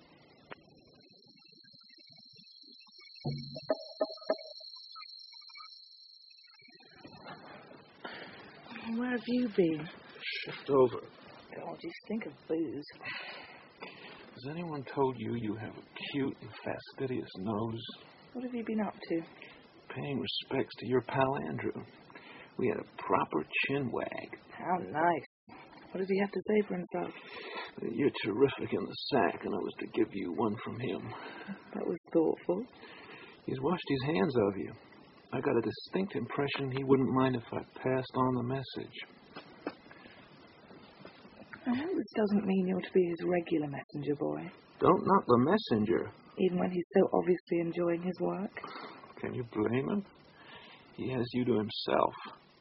Where have you been? Shift over. God, you stink of booze. Has anyone told you you have a cute and fastidious nose? What have you been up to? Paying respects to your pal Andrew. We had a proper chin wag. How nice. What did he have to say for himself? You're terrific in the sack, and I was to give you one from him. That was thoughtful. He's washed his hands of you. I got a distinct impression he wouldn't mind if I passed on the message. I hope this doesn't mean you're to be his regular messenger boy. Don't knock the messenger. Even when he's so obviously enjoying his work. Can you blame him? He has you to himself.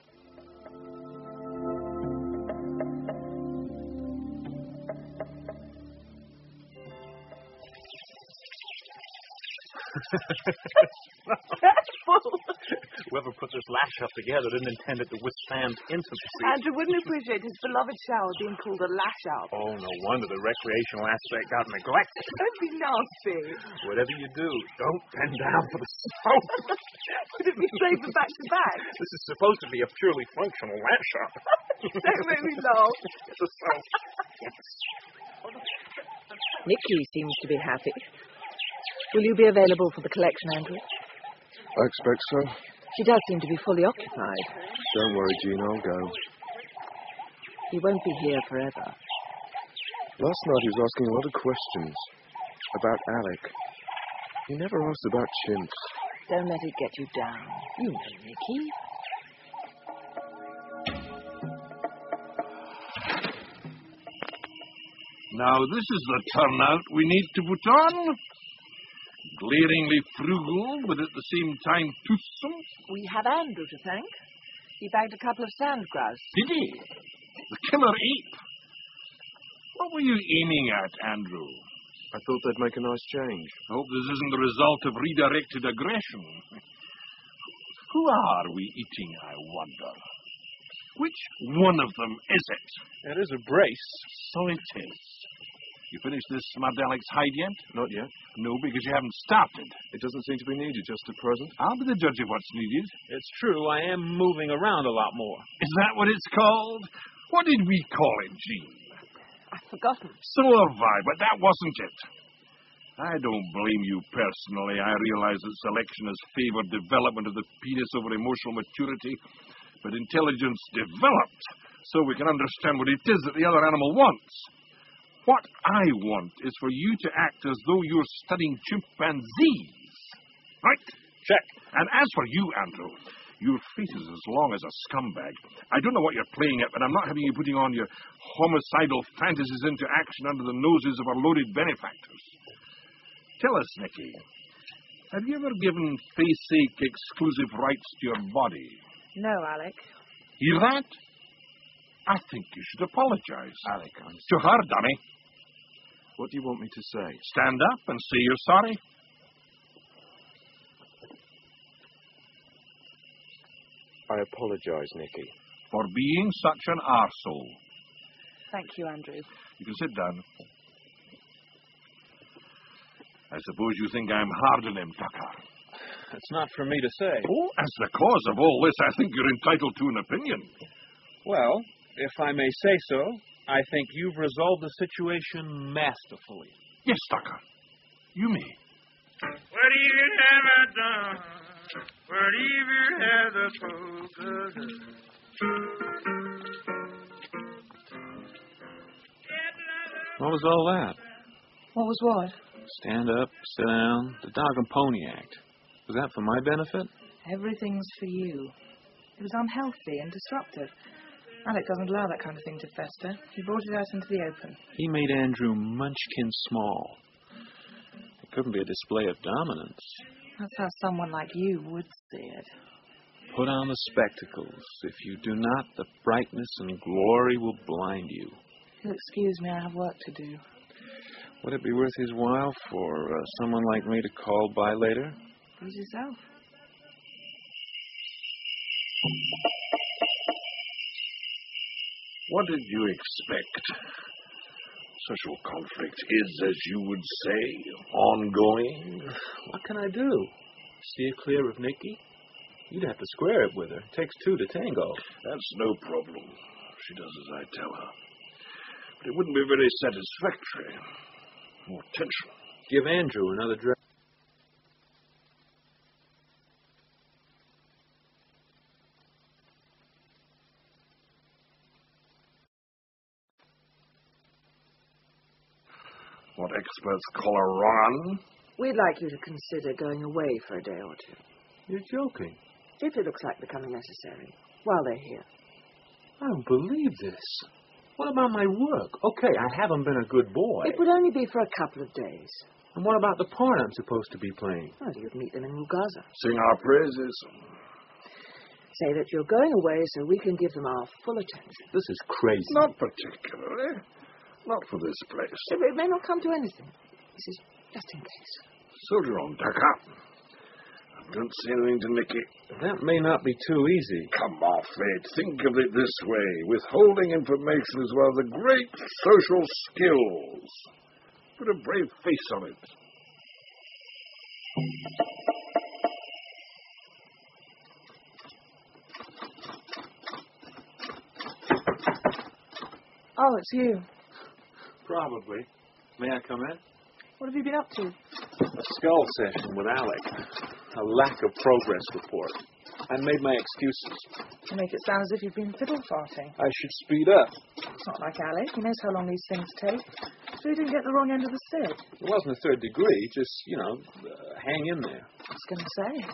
That's full. Whoever put this lash up together didn't intend it to withstand intimacy. Andrew wouldn't appreciate his beloved shower being called a lash up. Oh, no wonder the recreational aspect got neglected. Don't be nasty. Whatever you do, don't bend down for the soap. Would it be safer back to back? This is supposed to be a purely functional lash up. Don't make me laugh. It's a soap. Nikki seems to be happy. Will you be available for the collection, Andrew? I expect so. She does seem to be fully occupied. Don't worry, Jean, I'll go. He won't be here forever. Last night he was asking a lot of questions about Alec. He never asked about chimps. Don't let it get you down. You know, Nikki. Now, this is the turnout we need to put on. Glaringly frugal, but at the same time toothsome. We have Andrew to thank. He bagged a couple of sand grouse. Did he? The killer ape. What were you aiming at, Andrew? I thought they'd make a nice change. I hope this isn't the result of redirected aggression. Who are we eating, I wonder? Which one of them is it? That is a brace. So it is. You finished this Smardalic's hide yet? Not yet. No, because you haven't started. It doesn't seem to be needed just at present. I'll be the judge of what's needed. It's true, I am moving around a lot more. Is that what it's called? What did we call it, Jean? I've forgotten. So have I, but that wasn't it. I don't blame you personally. I realize that selection has favored development of the penis over emotional maturity, but intelligence developed so we can understand what it is that the other animal wants. What I want is for you to act as though you're studying chimpanzees. Right? Check. And as for you, Andrew, your face is as long as a scumbag. I don't know what you're playing at, but I'm not having you putting on your homicidal fantasies into action under the noses of our loaded benefactors. Tell us, Nicky, have you ever given face-sake exclusive rights to your body? No, Alec. Hear that? I think you should apologize. Alec, I'm To her, dummy. What do you want me to say? Stand up and say you're sorry. I apologize, Nicky. For being such an arsehole. Thank you, Andrew. You can sit down. I suppose you think I'm hard on him, Tucker. That's not for me to say. Oh, as the cause of all this, I think you're entitled to an opinion. Well, if I may say so, I think you've resolved the situation masterfully. Yes, Tucker. You may. What even have I done? What even have the focus? What was all that? What was what? Stand up, sit down, the dog and pony act. Was that for my benefit? Everything's for you. It was unhealthy and disruptive. Alec doesn't allow that kind of thing to fester. He brought it out into the open. He made Andrew munchkin small. It couldn't be a display of dominance. That's how someone like you would see it. Put on the spectacles. If you do not, the brightness and glory will blind you. If you'll excuse me, I have work to do. Would it be worth his while for uh, someone like me to call by later? Please yourself. What did you expect? Social conflict is, as you would say, ongoing. What can I do? Steer clear of Nicky? You'd have to square it with her. It takes two to tango. That's no problem. She does as I tell her. But it wouldn't be very satisfactory. More tension. Give Andrew another drink. What experts call a run? We'd like you to consider going away for a day or two. You're joking. If it looks like becoming necessary, while they're here. I don't believe this. What about my work? Okay, I haven't been a good boy. It would only be for a couple of days. And what about the part I'm supposed to be playing? Well, you'd meet them in Rugaza. Sing our praises. Say that you're going away so we can give them our full attention. This is crazy. Not particularly. Not for this place. It, it may not come to anything. This is just in case. Soldier on, Tucker. Don't say anything to Nicky. That may not be too easy. Come off it. Think of it this way. Withholding information is one of the great social skills. Put a brave face on it. Oh, it's you. Probably. May I come in? What have you been up to? A skull session with Alec. A lack of progress report. I made my excuses. You make it sound as if you've been fiddle farting. I should speed up. It's not like Alec. He knows how long these things take. So he didn't get the wrong end of the stick. It wasn't a third degree. Just, you know, uh, hang in there. I was going to say.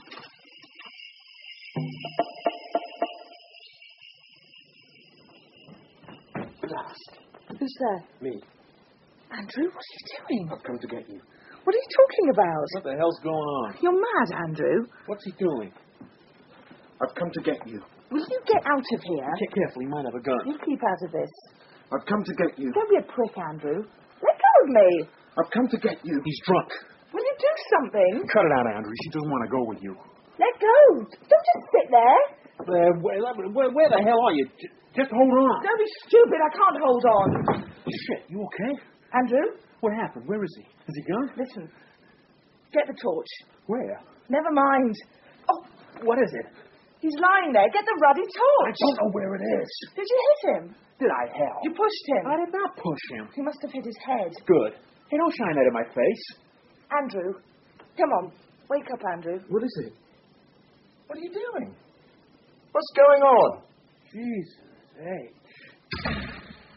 Last. Who's there? Me. Andrew, what are you doing? I've come to get you. What are you talking about? What the hell's going on? You're mad, Andrew. What's he doing? I've come to get you. Will you get out of here? Get careful, he might have a gun. You keep out of this. I've come to get you. Don't be a prick, Andrew. Let go of me. I've come to get you. He's drunk. Will you do something? Cut it out, Andrew. She doesn't want to go with you. Let go. Don't just sit there. Uh, where, where, where the hell are you? Just hold on. Don't be stupid. I can't hold on. Shit, you okay? Andrew? What happened? Where is he? Is he gone? Listen. Get the torch. Where? Never mind. Oh, what is it? He's lying there. Get the ruddy torch. I don't know where it is. Did you hit him? Did I hell? You pushed him. I did not push him. He must have hit his head. Good. Hey, don't shine that in my face. Andrew, come on. Wake up, Andrew. What is it? What are you doing? What's going on? Jesus H.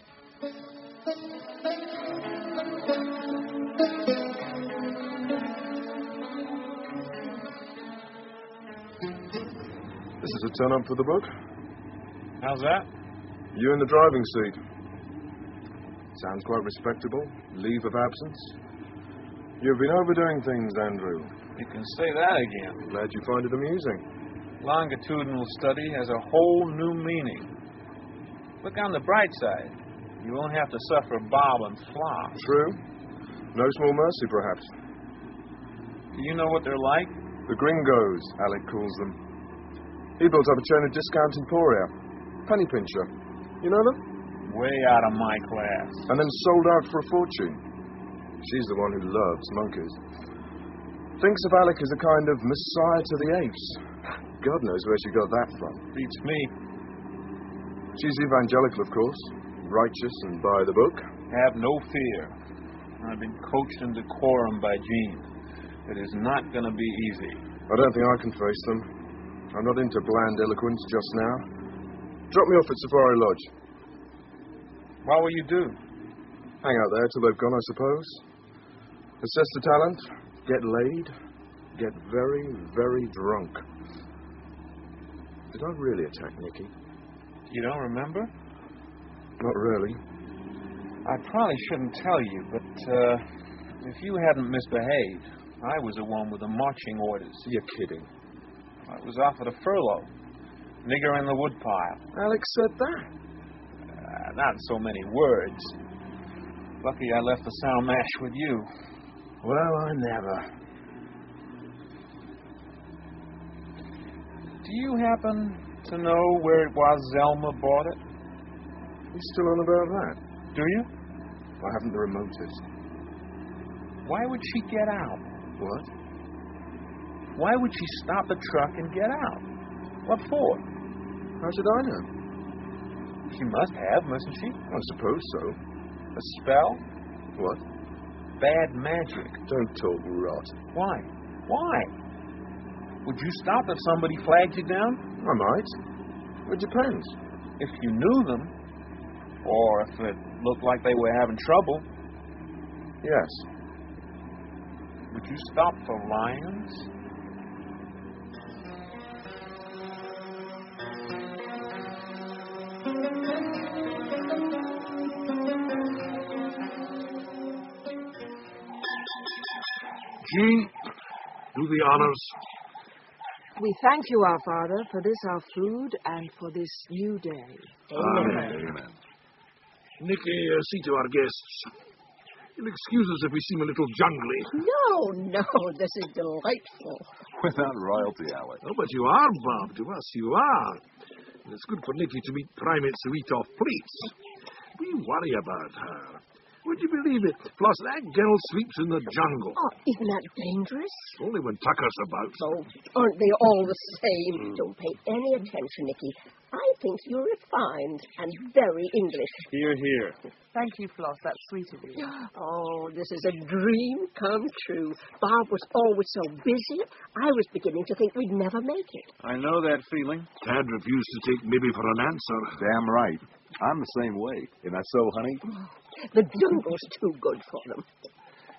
This is a turn-up for the book. How's that? You in the driving seat. Sounds quite respectable. Leave of absence. You've been overdoing things, Andrew. You can say that again. Glad you find it amusing. Longitudinal study has a whole new meaning. Look on the bright side. You won't have to suffer bob and flop. True. No small mercy, perhaps. Do you know what they're like? The gringos, Alec calls them. He built up a chain of discount Emporia. Penny Pincher. You know them? Way out of my class. And then sold out for a fortune. She's the one who loves monkeys. Thinks of Alec as a kind of messiah to the apes. God knows where she got that from. Beats me. She's evangelical, of course. Righteous and by the book. Have no fear. I've been coached in decorum by Jean. It is not going to be easy. I don't think I can face them. I'm not into bland eloquence just now. Drop me off at Safari Lodge. What will you do? Hang out there till they've gone, I suppose. Assess the talent. Get laid. Get very, very drunk. Did I really attack Nicky? You don't remember? Not really. I probably shouldn't tell you, but uh, if you hadn't misbehaved, I was the one with the marching orders. You're kidding. I was offered a furlough. Nigger in the woodpile. Alex said that. Uh, not in so many words. Lucky I left the sound mash with you. Well, I never. Do you happen to know where it was Zelma bought it? You still on about that? Do you? I haven't the remotest. Why would she get out? What? Why would she stop the truck and get out? What for? How should I know? She must have, mustn't she? I suppose so. A spell? What? Bad magic. Don't talk rot. Why? Why? Would you stop if somebody flagged you down? I might. It depends. If you knew them, or if it looked like they were having trouble. Yes. Would you stop for lions? Jean, do the honors. We thank you, our Father, for this our food and for this new day. Amen. Amen. Nicky, uh, see to our guests. You'll excuse us if we seem a little jungly. No, no, this is delightful. Without royalty, Alec. Oh, but you are, Bob. To us, you are. And it's good for Nicky to meet primates who eat off plates. We worry about her. Would you believe it? Floss, that girl sleeps in the jungle. Oh, isn't that dangerous? Only when Tucker's about. Oh, aren't they all the same? Mm. Don't pay any attention, Nicky. I think you're refined and very English. Hear, hear. Thank you, Floss. That's sweet of you. Oh, this is a dream come true. Bob was always so busy, I was beginning to think we'd never make it. I know that feeling. Tad refused to take Mibby for an answer. Damn right. I'm the same way. Isn't that so, honey? Oh, the jungle's too good for them.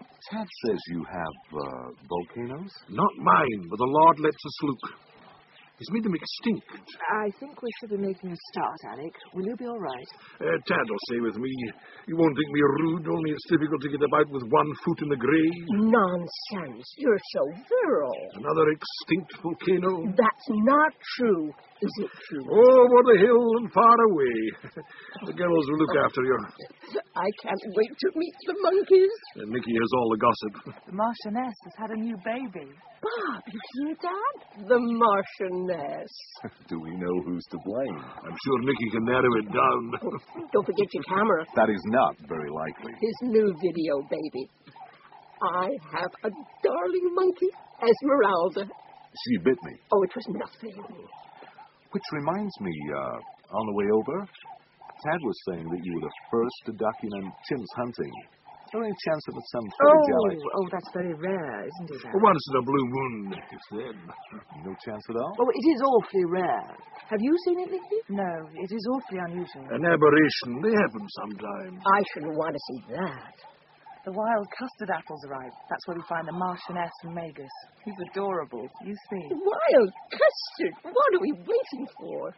Tad says you have uh, volcanoes? Not mine, but the Lord lets us look. It's made them extinct. I think we should be making a start, Alec. Will you be all right? Uh, Tad will stay with me. You won't think me rude, only it's difficult to get about with one foot in the grave. Nonsense. You're so virile. Another extinct volcano. That's not true. Is it true? Oh, over the hill and far away. The girls will look after you. I can't wait to meet the monkeys. And Nicky has all the gossip. The Marchioness has had a new baby. Bob, you hear that? The Marchioness. Do we know who's to blame? I'm sure Nicky can narrow it down. Don't forget your camera. That is not very likely. His new video baby. I have a darling monkey, Esmeralda. She bit me. Oh, it was nothing. Which reminds me, uh, on the way over, Tad was saying that you were the first to document chimps hunting. Is there any chance of some footage, Oh, Alec? oh, that's very rare, isn't it, Alec? Once in a blue moon, if then. No chance at all? Oh, it is awfully rare. Have you seen it, Nicky? No, it is awfully unusual. An aberration. They happen sometimes. I shouldn't want to see that. The wild custard apples arrive. That's where we find the Marchioness and Magus. He's adorable. You see. Wild custard. What are we waiting for?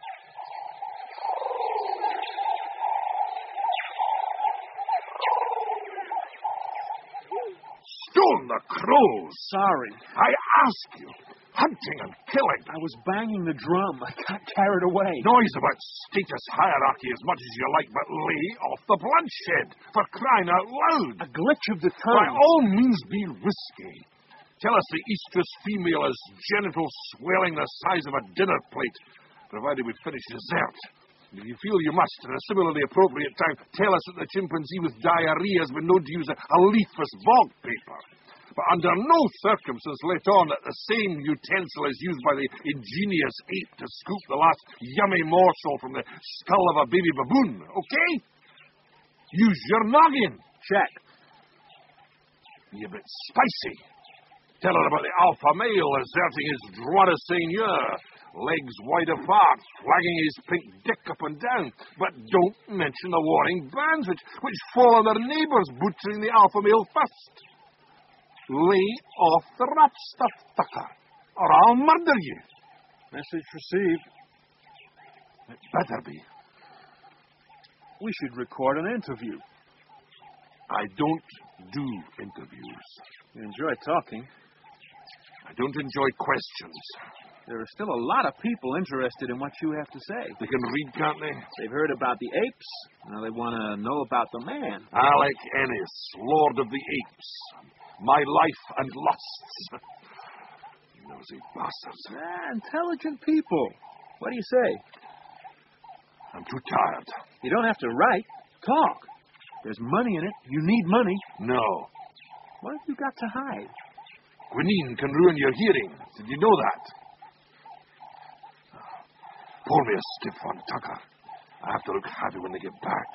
Stone the crows! Sorry. I ask you. Hunting and killing. I was banging the drum. I got carried away. Noise about status hierarchy as much as you like, but lay off the bloodshed. For crying out loud. A glitch of the By tongue. all means be risky. Tell us the estrus female has genitals swelling the size of a dinner plate, provided we finish dessert. And if you feel you must, at a similarly appropriate time, tell us that the chimpanzee with diarrhea has been known to use a, a leafless bog paper. But under no circumstance let on that the same utensil is used by the ingenious ape to scoop the last yummy morsel from the skull of a baby baboon, okay? Use your noggin. Check. Be a bit spicy. Tell her about the alpha male asserting his droit de seigneur, legs wide apart, flagging his pink dick up and down. But don't mention the warring bands which, which fall on their neighbours butchering the alpha male first. Lay off the rat stuff, Tucker, or I'll murder you. Message received. It better be. We should record an interview. I don't do interviews. You enjoy talking. I don't enjoy questions. There are still a lot of people interested in what you have to say. They can read, can't they? They've heard about the apes. Now they want to know about the man. Alec Ennis, Lord of the Apes. My life and lusts. Nosy bastards. Ah, intelligent people. What do you say? I'm too tired. You don't have to write. Talk. There's money in it. You need money. No. What have you got to hide? Quinine can ruin your hearing. Did you know that? Pour me a stiff one, Tucker. I have to look happy when they get back.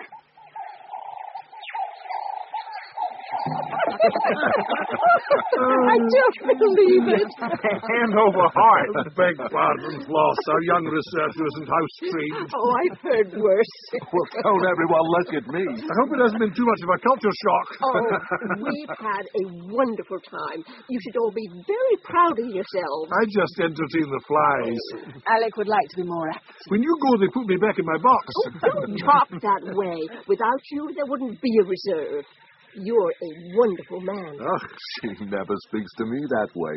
I don't believe it. Hand over heart. Beg pardon, Floss. Our young researcher isn't house trained. Oh, I've heard worse. Well, don't everyone look at me. I hope it hasn't been too much of a culture shock. Oh, we've had a wonderful time. You should all be very proud of yourselves. I just entertain the flies. Alec would like to be more active. When you go, they put me back in my box. Oh, don't talk that way. Without you, there wouldn't be a reserve. You're a wonderful man. Oh, she never speaks to me that way.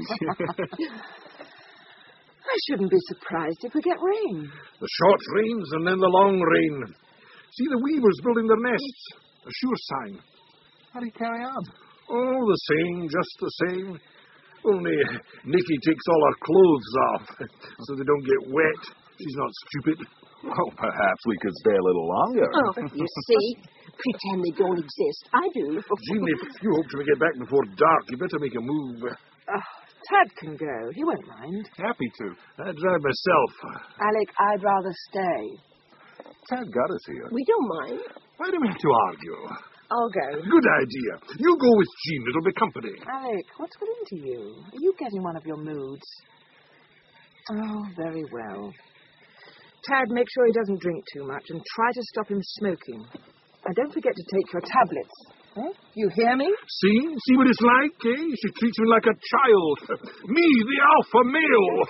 I shouldn't be surprised if we get rain. The short rains and then the long rain. See the weavers building their nests. A sure sign. How do you carry on? Oh, the same, just the same. Only Nicky takes all her clothes off so they don't get wet. She's not stupid. Well, perhaps we could stay a little longer. Oh, you see? Pretend they don't exist. I do. Jean, if you hope to get back before dark, you better make a move. Oh, Tad can go. He won't mind. Happy to. I'd drive myself. Alec, I'd rather stay. Tad got us here. We don't mind. Why do we have to argue? I'll go. Good idea. You go with Jean. It'll be company. Alec, what's got into you? Are you getting one of your moods? Oh, very well. Tad, make sure he doesn't drink too much and try to stop him smoking. And don't forget to take your tablets. Huh? You hear me? See? See what it's like, eh? She treats me like a child. Me, the alpha male.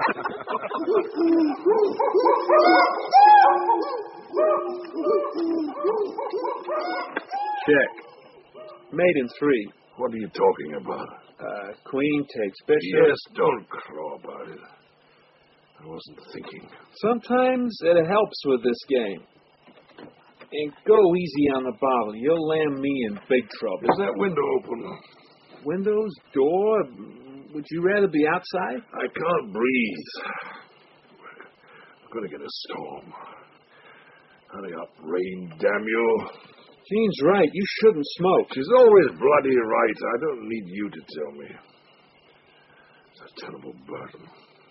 Check. Mate in three. What are you talking about? Uh, queen takes bishop. Yes, don't crow about it. I wasn't thinking. Sometimes it helps with this game. And go easy on the bottle. You'll land me in big trouble. Is that window open? Windows, door? Would you rather be outside? I can't breathe. I'm going to get a storm. Hurry up, rain, damn you. Jean's right. You shouldn't smoke. She's always bloody right. I don't need you to tell me. It's a terrible burden.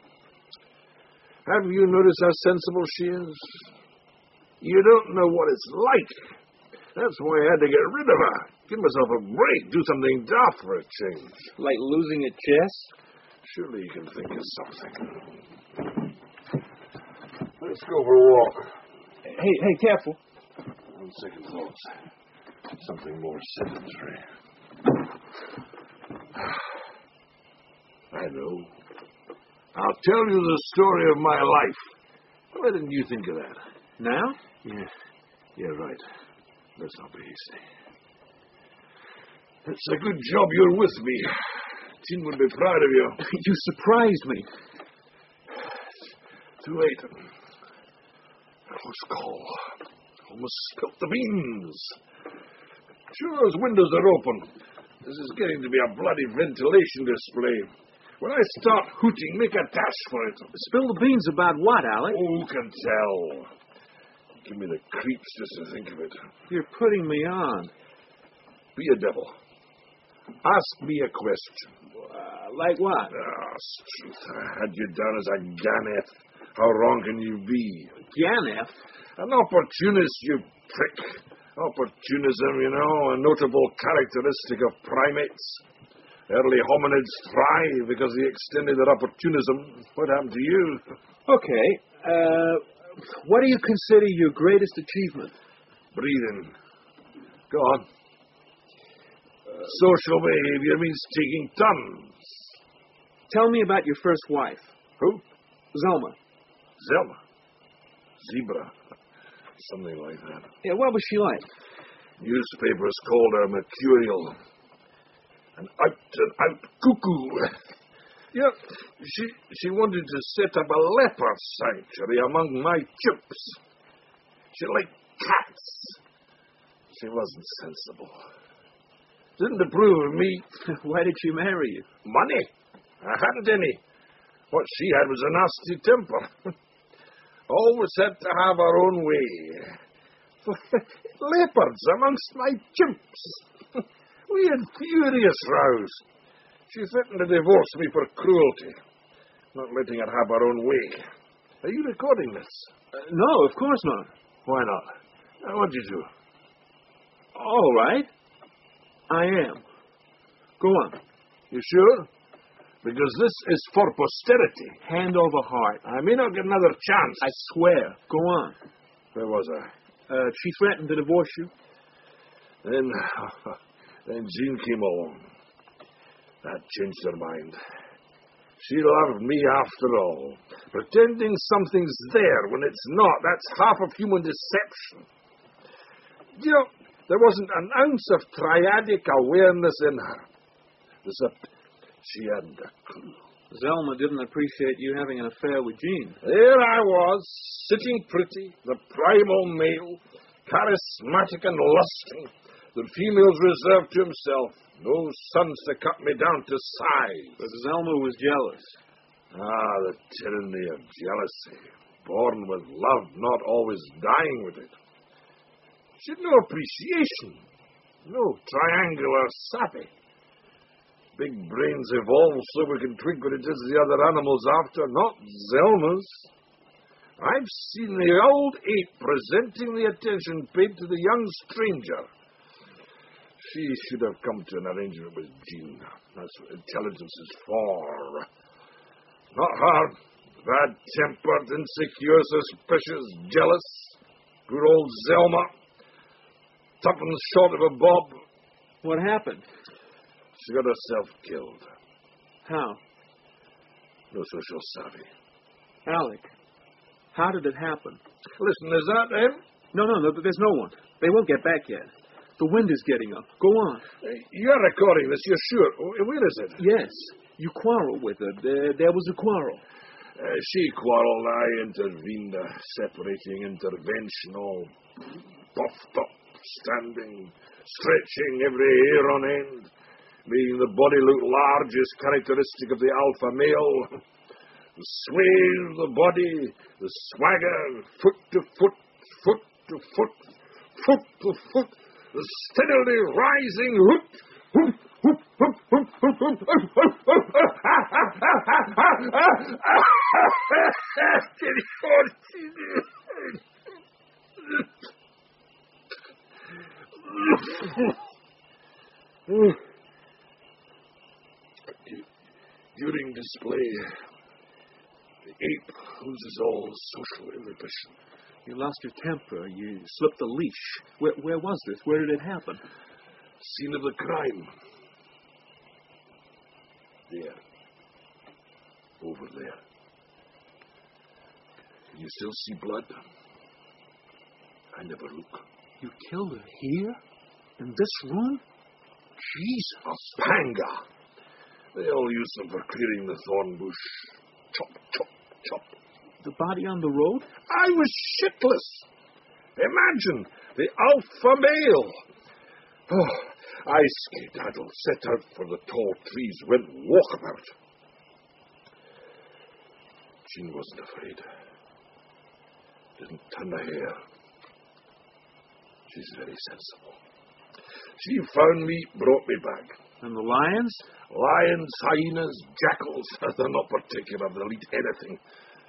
Have you noticed how sensible she is? You don't know what it's like. That's why I had to get rid of her. Give myself a break. Do something daft for a change. Like losing at chess? Surely you can think of something. Let's go for a walk. Hey, hey, careful. On second thoughts, something more sedentary. I know. I'll tell you the story of my life. Why didn't you think of that? Now? Yeah, you're right. Let's not be hasty. It's a good job you're with me. Jean would be proud of you. You surprised me. Too late. Close call. Almost spilt the beans. Sure, those windows are open. This is getting to be a bloody ventilation display. When I start hooting, make a dash for it. Spill the beans about what, Alec? Who can tell? Give me the creeps just to think of it. You're putting me on. Be a devil. Ask me a question. Uh, like what? Ah, truth. I had you down as a Ganef. How wrong can you be? Ganef? An opportunist, you prick. Opportunism, you know, a notable characteristic of primates. Early hominids thrive because they extended their opportunism. What happened to you? Okay. Uh, what do you consider your greatest achievement? Breathing. Go on. Uh, Social behavior means taking tons. Tell me about your first wife. Who? Zelma. Zelma? Zebra. Something like that. Yeah, what was she like? Newspapers called her mercurial. An out-and-out cuckoo. Yeah, she she wanted to set up a leper sanctuary among my chimps. She liked cats. She wasn't sensible. Didn't approve of me. Why did she marry you? Money. I hadn't any. What she had was a nasty temper. Always had to have her own way. Leopards amongst my chimps. We had furious rows. She threatened to divorce me for cruelty, not letting her have her own way. Are you recording this? Uh, no, of course not. Why not? Now, what'd you do? All right. I am. Go on. You sure? Because this is for posterity. Hand over heart. I may not get another chance. I swear. Go on. Where was I? Uh, she threatened to divorce you. Then, then Jean came along. That changed her mind. She loved me after all. Pretending something's there when it's not, that's half of human deception. You know, there wasn't an ounce of triadic awareness in her. There's a... She hadn't a clue. Zelma didn't appreciate you having an affair with Jean. There I was, sitting pretty, the primal male, charismatic and lusting, the female's reserved to himself. No sons to cut me down to size. But Zelma was jealous. Ah, the tyranny of jealousy. Born with love, not always dying with it. She had no appreciation. No triangular savvy. Big brains evolve so we can twig what it is the other animals after, not Zelma's. I've seen the old ape presenting the attention paid to the young stranger. She should have come to an arrangement with Jean. That's what intelligence is for. Not her. Bad-tempered, insecure, suspicious, jealous. Good old Zelma. Tuppence short of a bob. What happened? She got herself killed. How? No social savvy. Alec, how did it happen? Listen, is that him? No, no, no, there's no one. They won't get back yet. The wind is getting up. Go on. You're recording this, you're sure? Where is it? Yes. You quarreled with her. There, there was a quarrel. Uh, she quarreled, I intervened, a separating intervention, all puffed up, standing, stretching every hair on end, making the body look large as characteristic of the alpha male. The sway of the body, the swagger, foot to foot, foot to foot, foot to foot, the steadily rising whoop, whoop, whoop, whoop, whoop, whoop, whoop, whoop, whoop. During display, the ape loses all social inhibition. You lost your temper. You slipped the leash. Where, where was this? Where did it happen? Scene of the crime. There. Over there. Can you still see blood? I never look. You killed her here? In this room? Jesus. A panga. They all use them for clearing the thorn bush. Chop, chop, chop. The body on the road? I was shitless. Imagine, the alpha male. Oh, I skedaddled, set out for the tall trees, went walkabout. Jean wasn't afraid. Didn't turn a hair. She's very sensible. She found me, brought me back. And the lions? Lions, hyenas, jackals. They're not particular. They'll eat anything.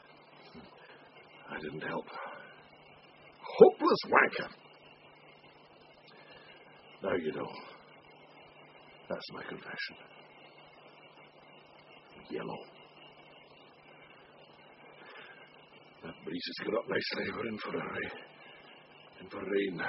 I didn't help. Hopeless wanker. Now you know. That's my confession. Yellow. That breeze has got up nicely. We're in for a rain. In for rain.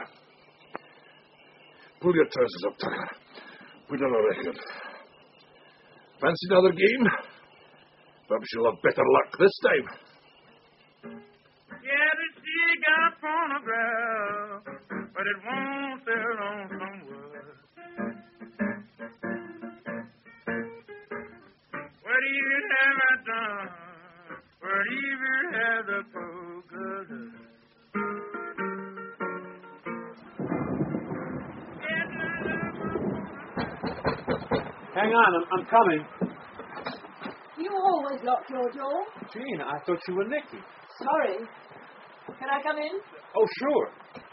Pull your trousers up, Tucker. Put on a record. Fancy another game? Perhaps you'll have better luck this time. Yeah, the sea got phonograph, but it won't sell on some wood. What even have I done? What even have the poker done? Hang on, I'm, I'm coming. You always lock your door. Jean, I thought you were Nicky. Sorry. Can I come in? Oh, sure.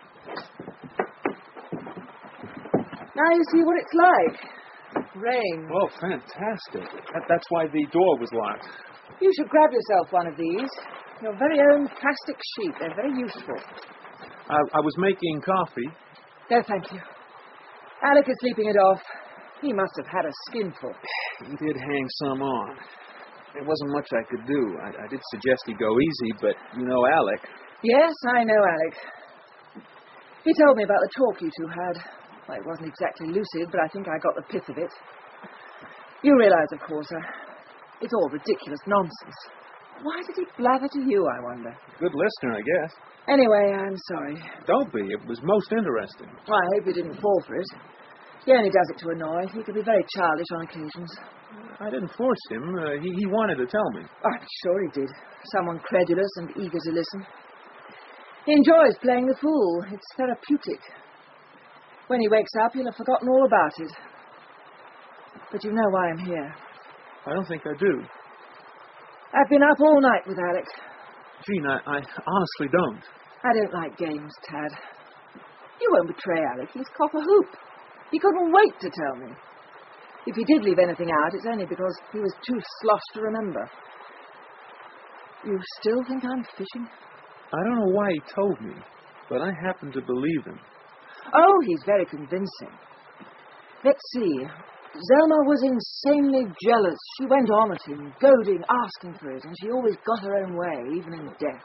Now you see what it's like. Rain. Oh, fantastic. That, that's why the door was locked. You should grab yourself one of these. Your very own plastic sheet. They're very useful. I, I was making coffee. No, thank you. Alec is sleeping it off. He must have had a skinful. He did hang some on. There wasn't much I could do. I, I did suggest he go easy, but you know Alec. Yes, I know Alec. He told me about the talk you two had. Well, it wasn't exactly lucid, but I think I got the pith of it. You realize, of course, uh, it's all ridiculous nonsense. Why did he blather to you, I wonder? Good listener, I guess. Anyway, I'm sorry. Don't be. It was most interesting. Well, I hope you didn't fall for it. He only does it to annoy. He can be very childish on occasions. I didn't force him. Uh, he, he wanted to tell me. I'm sure he did. Someone credulous and eager to listen. He enjoys playing the fool. It's therapeutic. When he wakes up, he'll have forgotten all about it. But you know why I'm here. I don't think I do. I've been up all night with Alec. Jean, I, I honestly don't. I don't like games, Tad. You won't betray Alec. He's cock a hoop. He couldn't wait to tell me. If he did leave anything out, it's only because he was too sloshed to remember. You still think I'm fishing? I don't know why he told me, but I happen to believe him. Oh, he's very convincing. Let's see. Zelma was insanely jealous. She went on at him, goading, asking for it, and she always got her own way, even in death.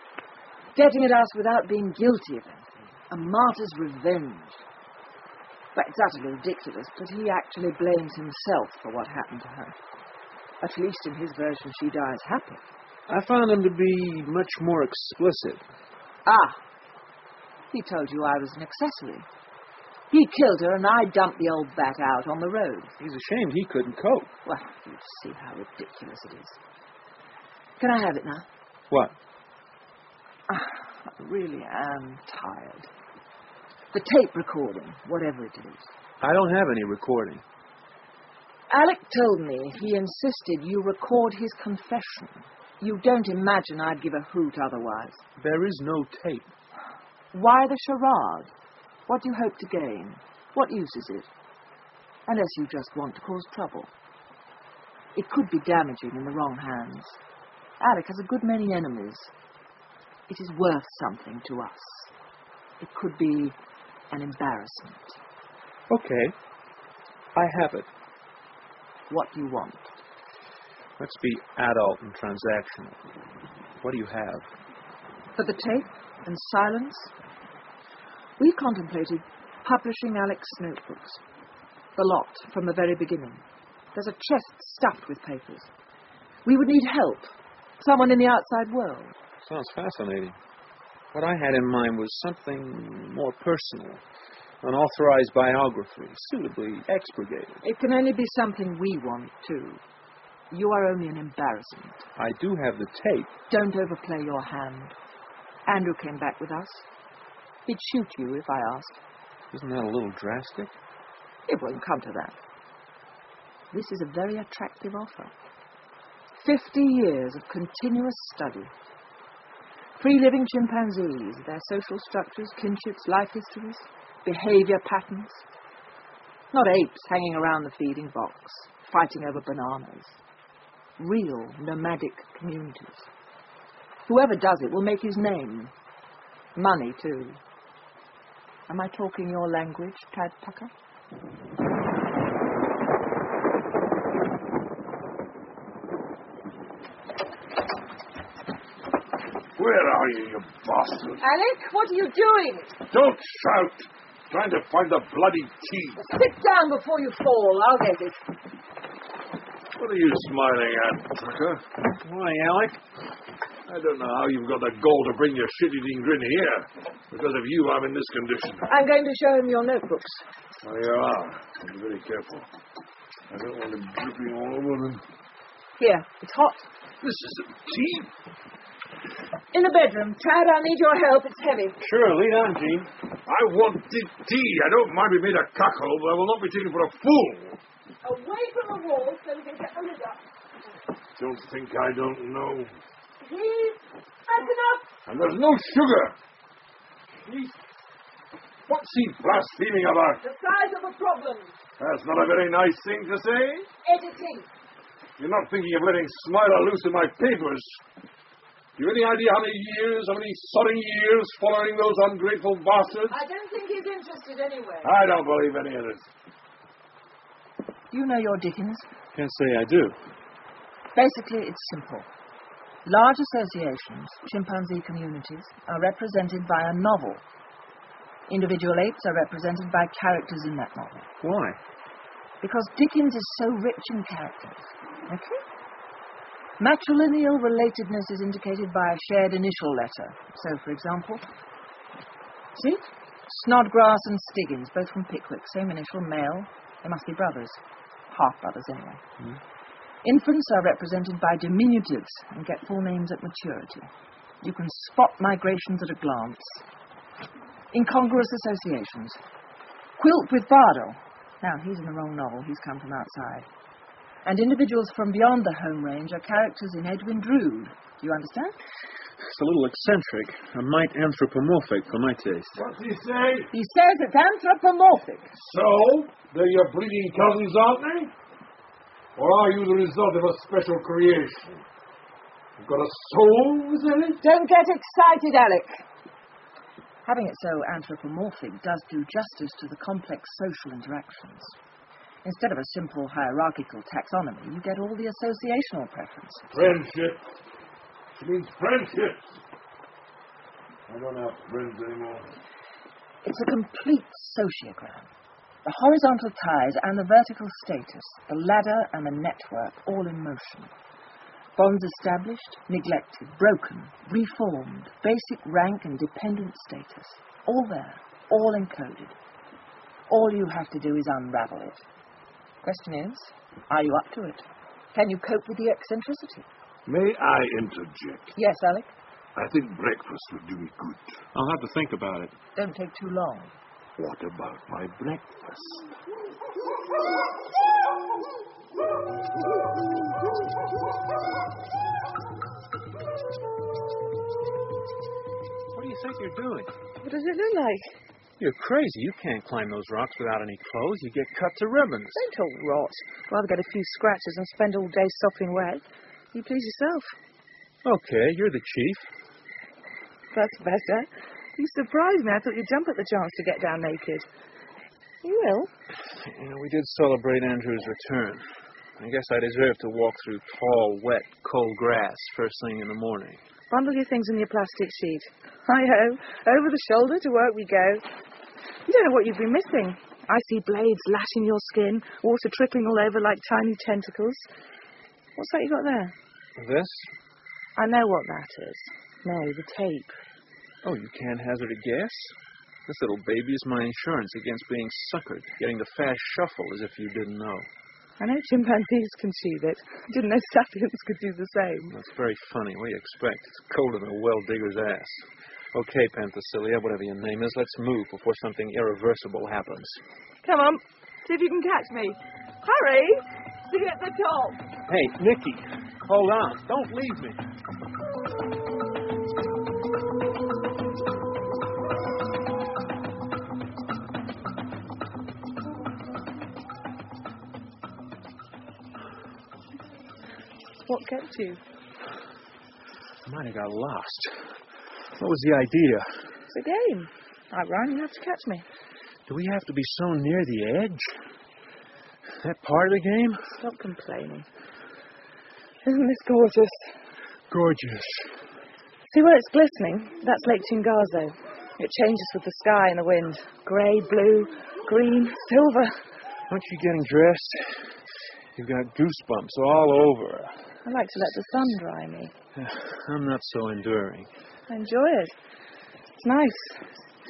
Getting at us without being guilty of anything. A martyr's revenge. Well, it's utterly ridiculous, but he actually blames himself for what happened to her. At least in his version, she dies happy. I found him to be much more explicit. Ah, he told you I was an accessory. He killed her and I dumped the old bat out on the road. He's ashamed he couldn't cope. Well, you see how ridiculous it is. Can I have it now? What? Ah, I really am tired. The tape recording, whatever it is. I don't have any recording. Alec told me he insisted you record his confession. You don't imagine I'd give a hoot otherwise. There is no tape. Why the charade? What do you hope to gain? What use is it? Unless you just want to cause trouble. It could be damaging in the wrong hands. Alec has a good many enemies. It is worth something to us. It could be an embarrassment. Okay. I have it. What do you want? Let's be adult and transactional. What do you have? For the tape and silence, we contemplated publishing Alec's notebooks. The lot, from the very beginning. There's a chest stuffed with papers. We would need help. Someone in the outside world. Sounds fascinating. What I had in mind was something more personal. An authorized biography, suitably expurgated. It can only be something we want, too. You are only an embarrassment. I do have the tape. Don't overplay your hand. Andrew came back with us. He'd shoot you if I asked. Isn't that a little drastic? It won't come to that. This is a very attractive offer. Fifty years of continuous study. Free-living chimpanzees, their social structures, kinships, life histories, behavior patterns. Not apes hanging around the feeding box, fighting over bananas. Real nomadic communities. Whoever does it will make his name. Money, too. Am I talking your language, Tad Tucker? Where are you, you bastard? Alec, what are you doing? Don't shout! Trying to find the bloody key. Sit down before you fall. I'll get it. What are you smiling at, Tucker? Why, Alec? I don't know how you've got the gall to bring your shit-eating grin here. Because of you, I'm in this condition. I'm going to show him your notebooks. Oh, you are. Be very careful. I don't want them dripping all over them. Here, it's hot. This isn't tea. In the bedroom. Tad, I need your help. It's heavy. Sure, lead on, Jean. I want tea. I don't mind being made a cuckold, but I will not be taken for a fool. Away from the wall so we can get the lid up. Don't think I don't know. Please. That's enough. And there's no sugar. Please. What's he blaspheming about? The size of a problem. That's not a very nice thing to say. Editing. You're not thinking of letting Smiler loose in my papers. Do you have any idea how many years, how many sorry years following those ungrateful bastards? I don't think he's interested anyway. I don't believe any of this. Do you know your Dickens? Can't say I do. Basically, it's simple. Large associations, chimpanzee communities, are represented by a novel. Individual apes are represented by characters in that novel. Why? Because Dickens is so rich in characters. Okay? Matrilineal relatedness is indicated by a shared initial letter. So, for example, see? Snodgrass and Stiggins, both from Pickwick, same initial, male. They must be brothers. Half brothers, anyway. Hmm. Infants are represented by diminutives and get full names at maturity. You can spot migrations at a glance. Incongruous associations. Quilp with Bardo. Now, he's in the wrong novel. He's come from outside. And individuals from beyond the home range are characters in Edwin Drood. Do you understand? It's a little eccentric. A mite anthropomorphic for my taste. What's he say? He says it's anthropomorphic. So, they're your bleeding cousins, aren't they? Or are you the result of a special creation? You've got a soul, is it? Don't get excited, Alec. Having it so anthropomorphic does do justice to the complex social interactions. Instead of a simple hierarchical taxonomy, you get all the associational preferences. Friendship. She means friendship. I don't have friends anymore. It's a complete sociogram. The horizontal ties and the vertical status, the ladder and the network, all in motion. Bonds established, neglected, broken, reformed, basic rank and dependent status. All there, all encoded. All you have to do is unravel it. Question is, are you up to it? Can you cope with the eccentricity? May I interject? Yes, Alec? I think breakfast would do me good. I'll have to think about it. Don't take too long. What about my breakfast? What do you think you're doing? What does it look like? You're crazy. You can't climb those rocks without any clothes. You get cut to ribbons. Don't talk rot. Rather get a few scratches and spend all day sopping wet. You please yourself. Okay, you're the chief. That's better. You surprised me. I thought you'd jump at the chance to get down naked. You will. You know, we did celebrate Andrew's return. I guess I deserve to walk through tall, wet, cold grass first thing in the morning. Bundle your things in your plastic sheet. Hi-ho. Over the shoulder to work we go. You don't know what you've been missing. I see blades lashing your skin, water trickling all over like tiny tentacles. What's that you got there? This? I know what that is. No, the tape. Oh, you can't hazard a guess? This little baby is my insurance against being suckered, getting the fast shuffle as if you didn't know. I know chimpanzees can cheese it. I didn't know sapiens could do the same. That's very funny. What do you expect? It's colder than a well-digger's ass. Okay, Penthesilea, whatever your name is, let's move before something irreversible happens. Come on. See if you can catch me. Hurry! See you at the top. Hey, Nicky, hold on. Don't leave me. What kept you? I might have got lost. What was the idea? It's a game. I run, you have to catch me. Do we have to be so near the edge? That part of the game? Stop complaining. Isn't this gorgeous? Gorgeous. See where it's glistening? That's Lake Chingazo. It changes with the sky and the wind. Grey, blue, green, silver. Aren't you getting dressed? You've got goosebumps all over. I like to let the sun dry me. I'm not so enduring. I enjoy it. It's nice.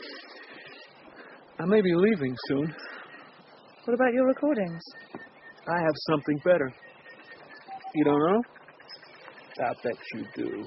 I may be leaving soon. What about your recordings? I have something better. You don't know? I bet you do.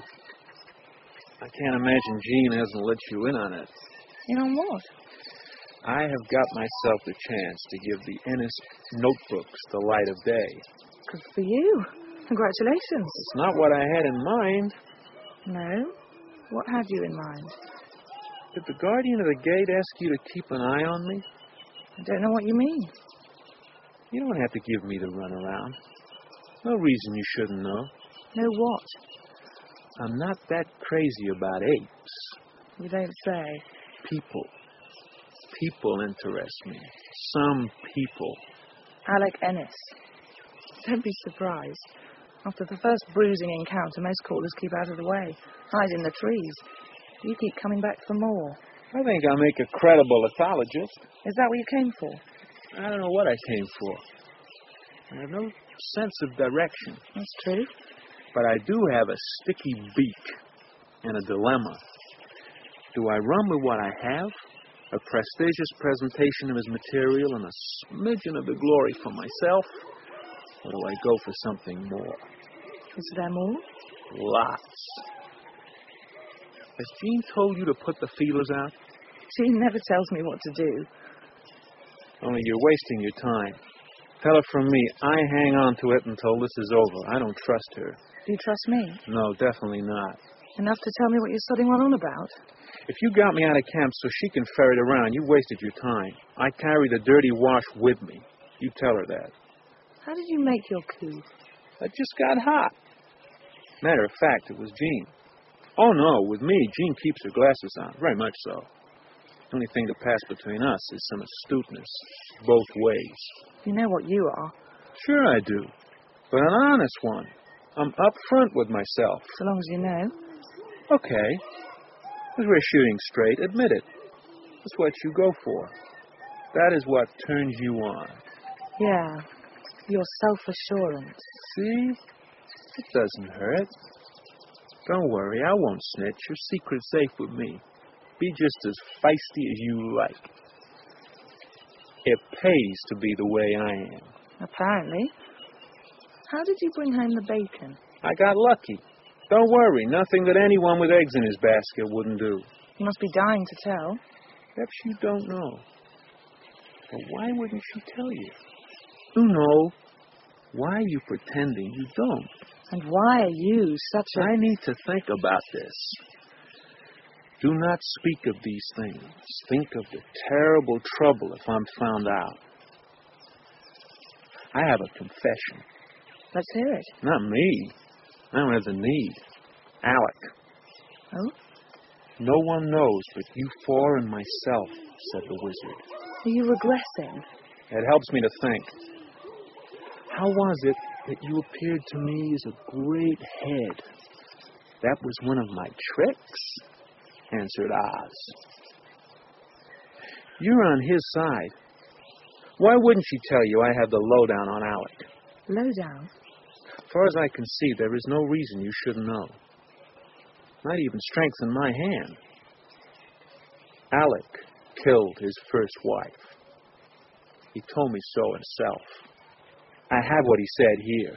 I can't imagine Jean hasn't let you in on it. In on what? I have got myself the chance to give the Ennis notebooks the light of day. Good for you. Congratulations. It's not what I had in mind. No? What have you in mind? Did the guardian of the gate ask you to keep an eye on me? I don't know what you mean. You don't have to give me the runaround. No reason you shouldn't know. Know what? I'm not that crazy about apes. You don't say. People. People interest me. Some people. Alec Ennis. Don't be surprised. After the first bruising encounter, most callers keep out of the way. Hide in the trees. You keep coming back for more. I think I'll make a credible ethologist. Is that what you came for? I don't know what I came for. I have no sense of direction. That's true. But I do have a sticky beak and a dilemma. Do I run with what I have? A prestigious presentation of his material and a smidgen of the glory for myself? Or do I go for something more? Is there more? Lots. Has Jean told you to put the feelers out? Jean never tells me what to do. Only you're wasting your time. Tell her from me, I hang on to it until this is over. I don't trust her. Do you trust me? No, definitely not. Enough to tell me what you're sodding one on about? If you got me out of camp so she can ferret around, you wasted your time. I carry the dirty wash with me. You tell her that. How did you make your coup? I just got hot. Matter of fact, it was Jean. Oh, no, with me, Jean keeps her glasses on. Very much so. The only thing to pass between us is some astuteness. Both ways. You know what you are. Sure I do. But an honest one. I'm up front with myself. So long as you know. Okay. As we're shooting straight, admit it. That's what you go for. That is what turns you on. Yeah, your self-assurance. See? It doesn't hurt. Don't worry, I won't snitch. Your secret's safe with me. Be just as feisty as you like. It pays to be the way I am. Apparently. How did you bring home the bacon? I got lucky. Don't worry, nothing that anyone with eggs in his basket wouldn't do. You must be dying to tell. Perhaps you don't know. But why wouldn't she tell you? You know. Why are you pretending you don't? And why are you such a... I need to think about this. Do not speak of these things. Think of the terrible trouble if I'm found out. I have a confession. Let's hear it. Not me. I don't have the need. Alec. Oh? No one knows but you four and myself, said the wizard. Are you regressing? It helps me to think. How was it that you appeared to me as a great head? That was one of my tricks, answered Oz. You're on his side. Why wouldn't she tell you I have the lowdown on Alec? Lowdown? As far as I can see, there is no reason you shouldn't know. Might even strengthen my hand. Alec killed his first wife. He told me so himself. I have what he said here.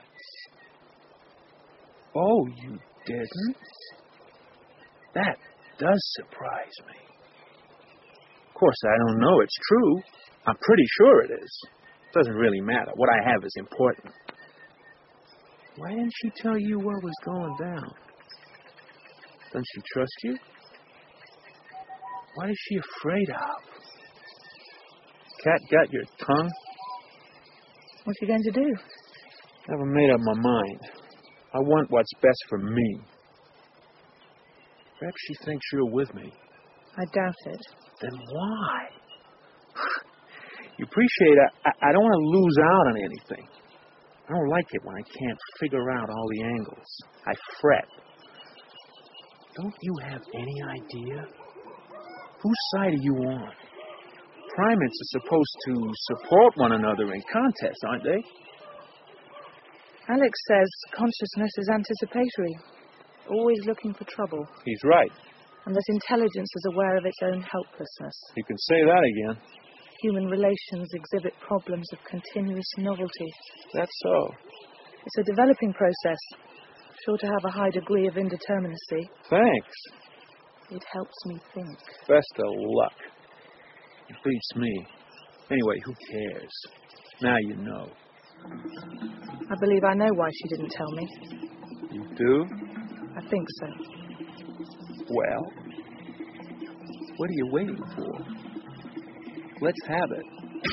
Oh, you didn't? That does surprise me. Of course, I don't know it's true. I'm pretty sure it is. It doesn't really matter. What I have is important. Why didn't she tell you what was going down? Doesn't she trust you? What is she afraid of? Cat got your tongue? What are you going to do? Never made up my mind. I want what's best for me. Perhaps she thinks you're with me. I doubt it. Then why? You appreciate it. I, I don't want to lose out on anything. I don't like it when I can't figure out all the angles. I fret. Don't you have any idea? Whose side are you on? Primates are supposed to support one another in contests, aren't they? Alex says consciousness is anticipatory, always looking for trouble. He's right. And that intelligence is aware of its own helplessness. You can say that again. Human relations exhibit problems of continuous novelty. That's so. It's a developing process, sure to have a high degree of indeterminacy. Thanks. It helps me think. Best of luck. It beats me. Anyway, who cares? Now you know. I believe I know why she didn't tell me. You do? I think so. Well, what are you waiting for? Let's have it.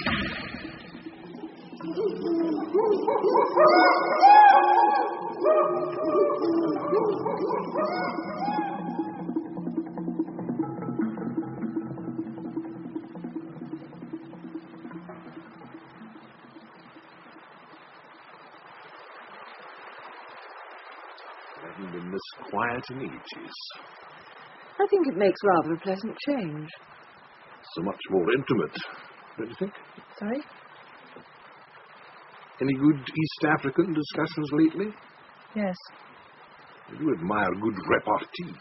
Haven't been this quiet in ages. I think it makes rather a pleasant change. So much more intimate, don't you think? Sorry? Any good East African discussions lately? Yes. I do admire good repartee.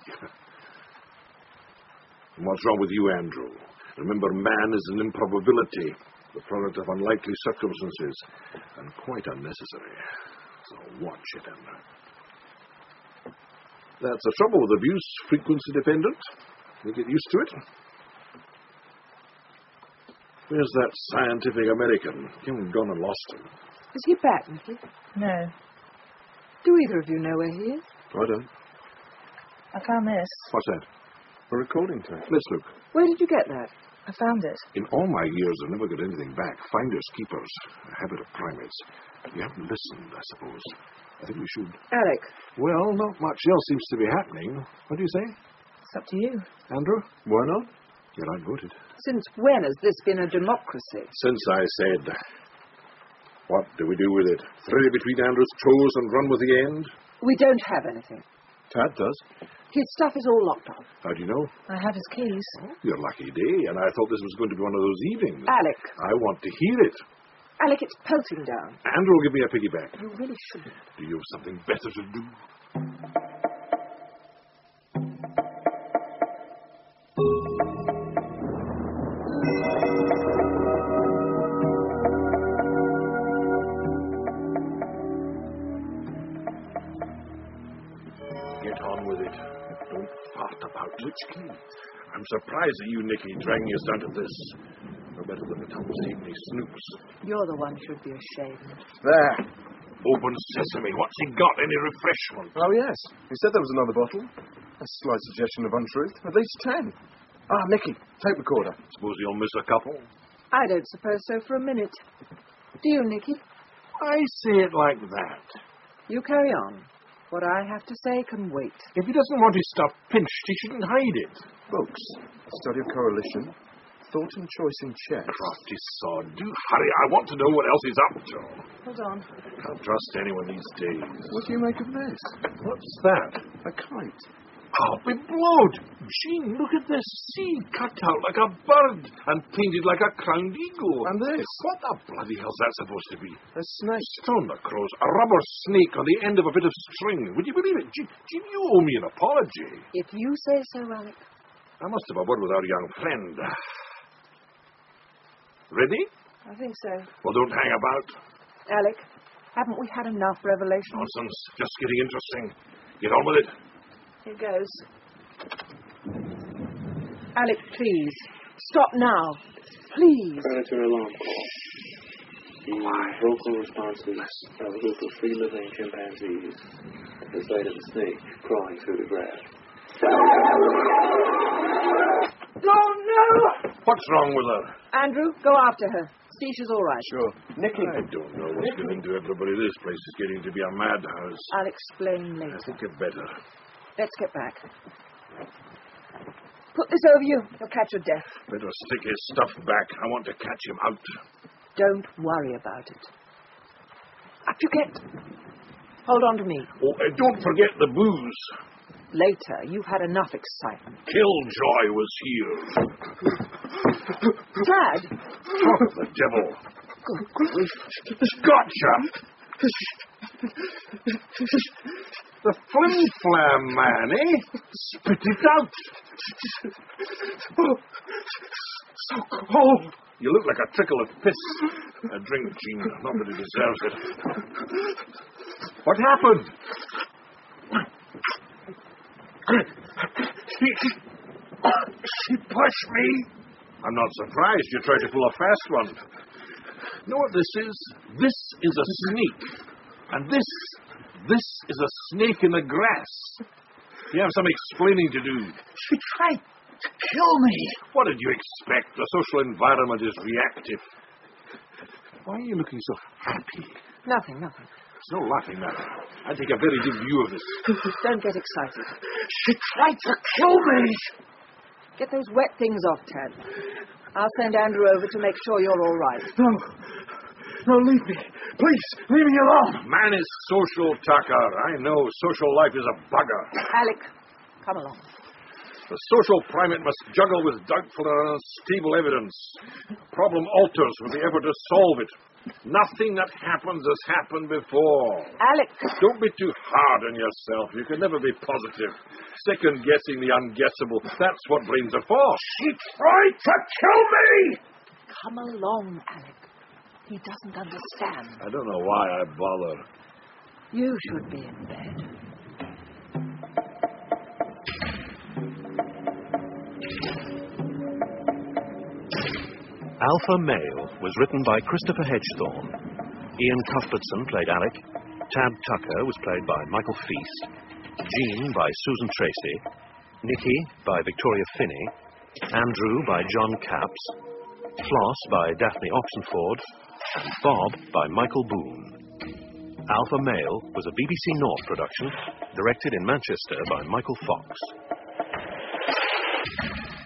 And what's wrong with you, Andrew? Remember, man is an improbability, the product of unlikely circumstances, and quite unnecessary. So watch it, Andrew. That's the trouble with abuse, frequency dependent. You get used to it. Where's that scientific American? You've gone and lost him. Is he back, Nicky? No. Do either of you know where he is? I don't. I found this. What's that? A recording tape. Let's look. Where did you get that? I found it. In all my years, I've never got anything back. Finders keepers. A habit of primates. You haven't listened, I suppose. I think we should. Alec. Well, not much else seems to be happening. What do you say? It's up to you. Andrew? Why not? You're outvoted. Since when has this been a democracy? Since I said, what do we do with it? Thread it between Andrew's toes and run with the end? We don't have anything. Tad does. His stuff is all locked up. How do you know? I have his keys. Your lucky day, and I thought this was going to be one of those evenings. Alec. I want to hear it. Alec, it's pelting down. Andrew will give me a piggyback. You really shouldn't. Do you have something better to do? Get on with it. Don't fart about it. Which key? I'm surprised at you, Nicky, dragging us down to this. No better than the Thomas Evening Snoops. You're the one who should be ashamed. There. Open sesame. What's he got? Any refreshment? Oh, yes. He said there was another bottle. A slight suggestion of untruth. At least ten. Ah, Nicky, tape recorder. Suppose he'll miss a couple? I don't suppose so for a minute. Do you, Nicky? I say it like that. You carry on. What I have to say can wait. If he doesn't want his stuff pinched, he shouldn't hide it. Books. A study of correlation. Thought and choice in chess. Crafty sod. Do hurry. I want to know what else he's up to. Hold on. Can't trust anyone these days. What do you make of this? What's that? A kite. I'll be blowed. Gene, look at this. See, cut out like a bird and painted like a crowned eagle. And this? What the bloody hell's that supposed to be? A snake. Stone the crows. A rubber snake on the end of a bit of string. Would you believe it? Gene, Gene, you owe me an apology. If you say so, Alec. I must have a word with our young friend. Ready? I think so. Well, don't hang about. Alec, haven't we had enough revelations? Nonsense. Just getting interesting. Get on with it. Here goes. Alec, please. Stop now. Please. Predator alarm call. The vocal responses of a group of free-living chimpanzees at the sight of a snake crawling through the grass. Oh, no! What's wrong with her? Andrew, go after her. See she's all right. Sure. Nicky. I don't know what's getting to everybody. This place is getting to be a madhouse. I'll explain later. I think you'd better. Let's get back. Put this over you. You'll catch your death. Better stick his stuff back. I want to catch him out. Don't worry about it. Up you get. Hold on to me. Oh, uh, don't forget the booze. Later. You've had enough excitement. Killjoy was here. Dad! Oh, the devil. Good grief. Gotcha! The flim-flam man, eh? Spit it out. Oh, so cold. You look like a trickle of piss. A drink, Gene. Not that he deserves it. What happened? She pushed me. I'm not surprised you tried to pull a fast one. You know what this is? This is a snake. And this, this is a snake in the grass. You have some explaining to do. She tried to kill me. What did you expect? The social environment is reactive. Why are you looking so happy? Nothing, nothing. It's no laughing matter. I take a very good view of this. Don't get excited. She tried to kill me. Get those wet things off, Tad. I'll send Andrew over to make sure you're all right. No. No, leave me. Please, leave me alone. Man is social, Tucker. I know social life is a bugger. Alec, come along. The social primate must juggle with doubtful and unstable evidence. Problem alters with the effort to solve it. Nothing that happens has happened before. Alec! Don't be too hard on yourself. You can never be positive. Second-guessing the unguessable. That's what brains are for. She tried to kill me! Come along, Alec. He doesn't understand. I don't know why I bother. You should be in bed. Alpha Male was written by Christopher Hedgethorne. Ian Cuthbertson played Alec. Tad Tucker was played by Michael Feast. Jean by Susan Tracy. Nicky by Victoria Finney. Andrew by John Capps. Floss by Daphne Oxenford. And Bob by Michael Boone. Alpha Male was a B B C North production, directed in Manchester by Michael Fox.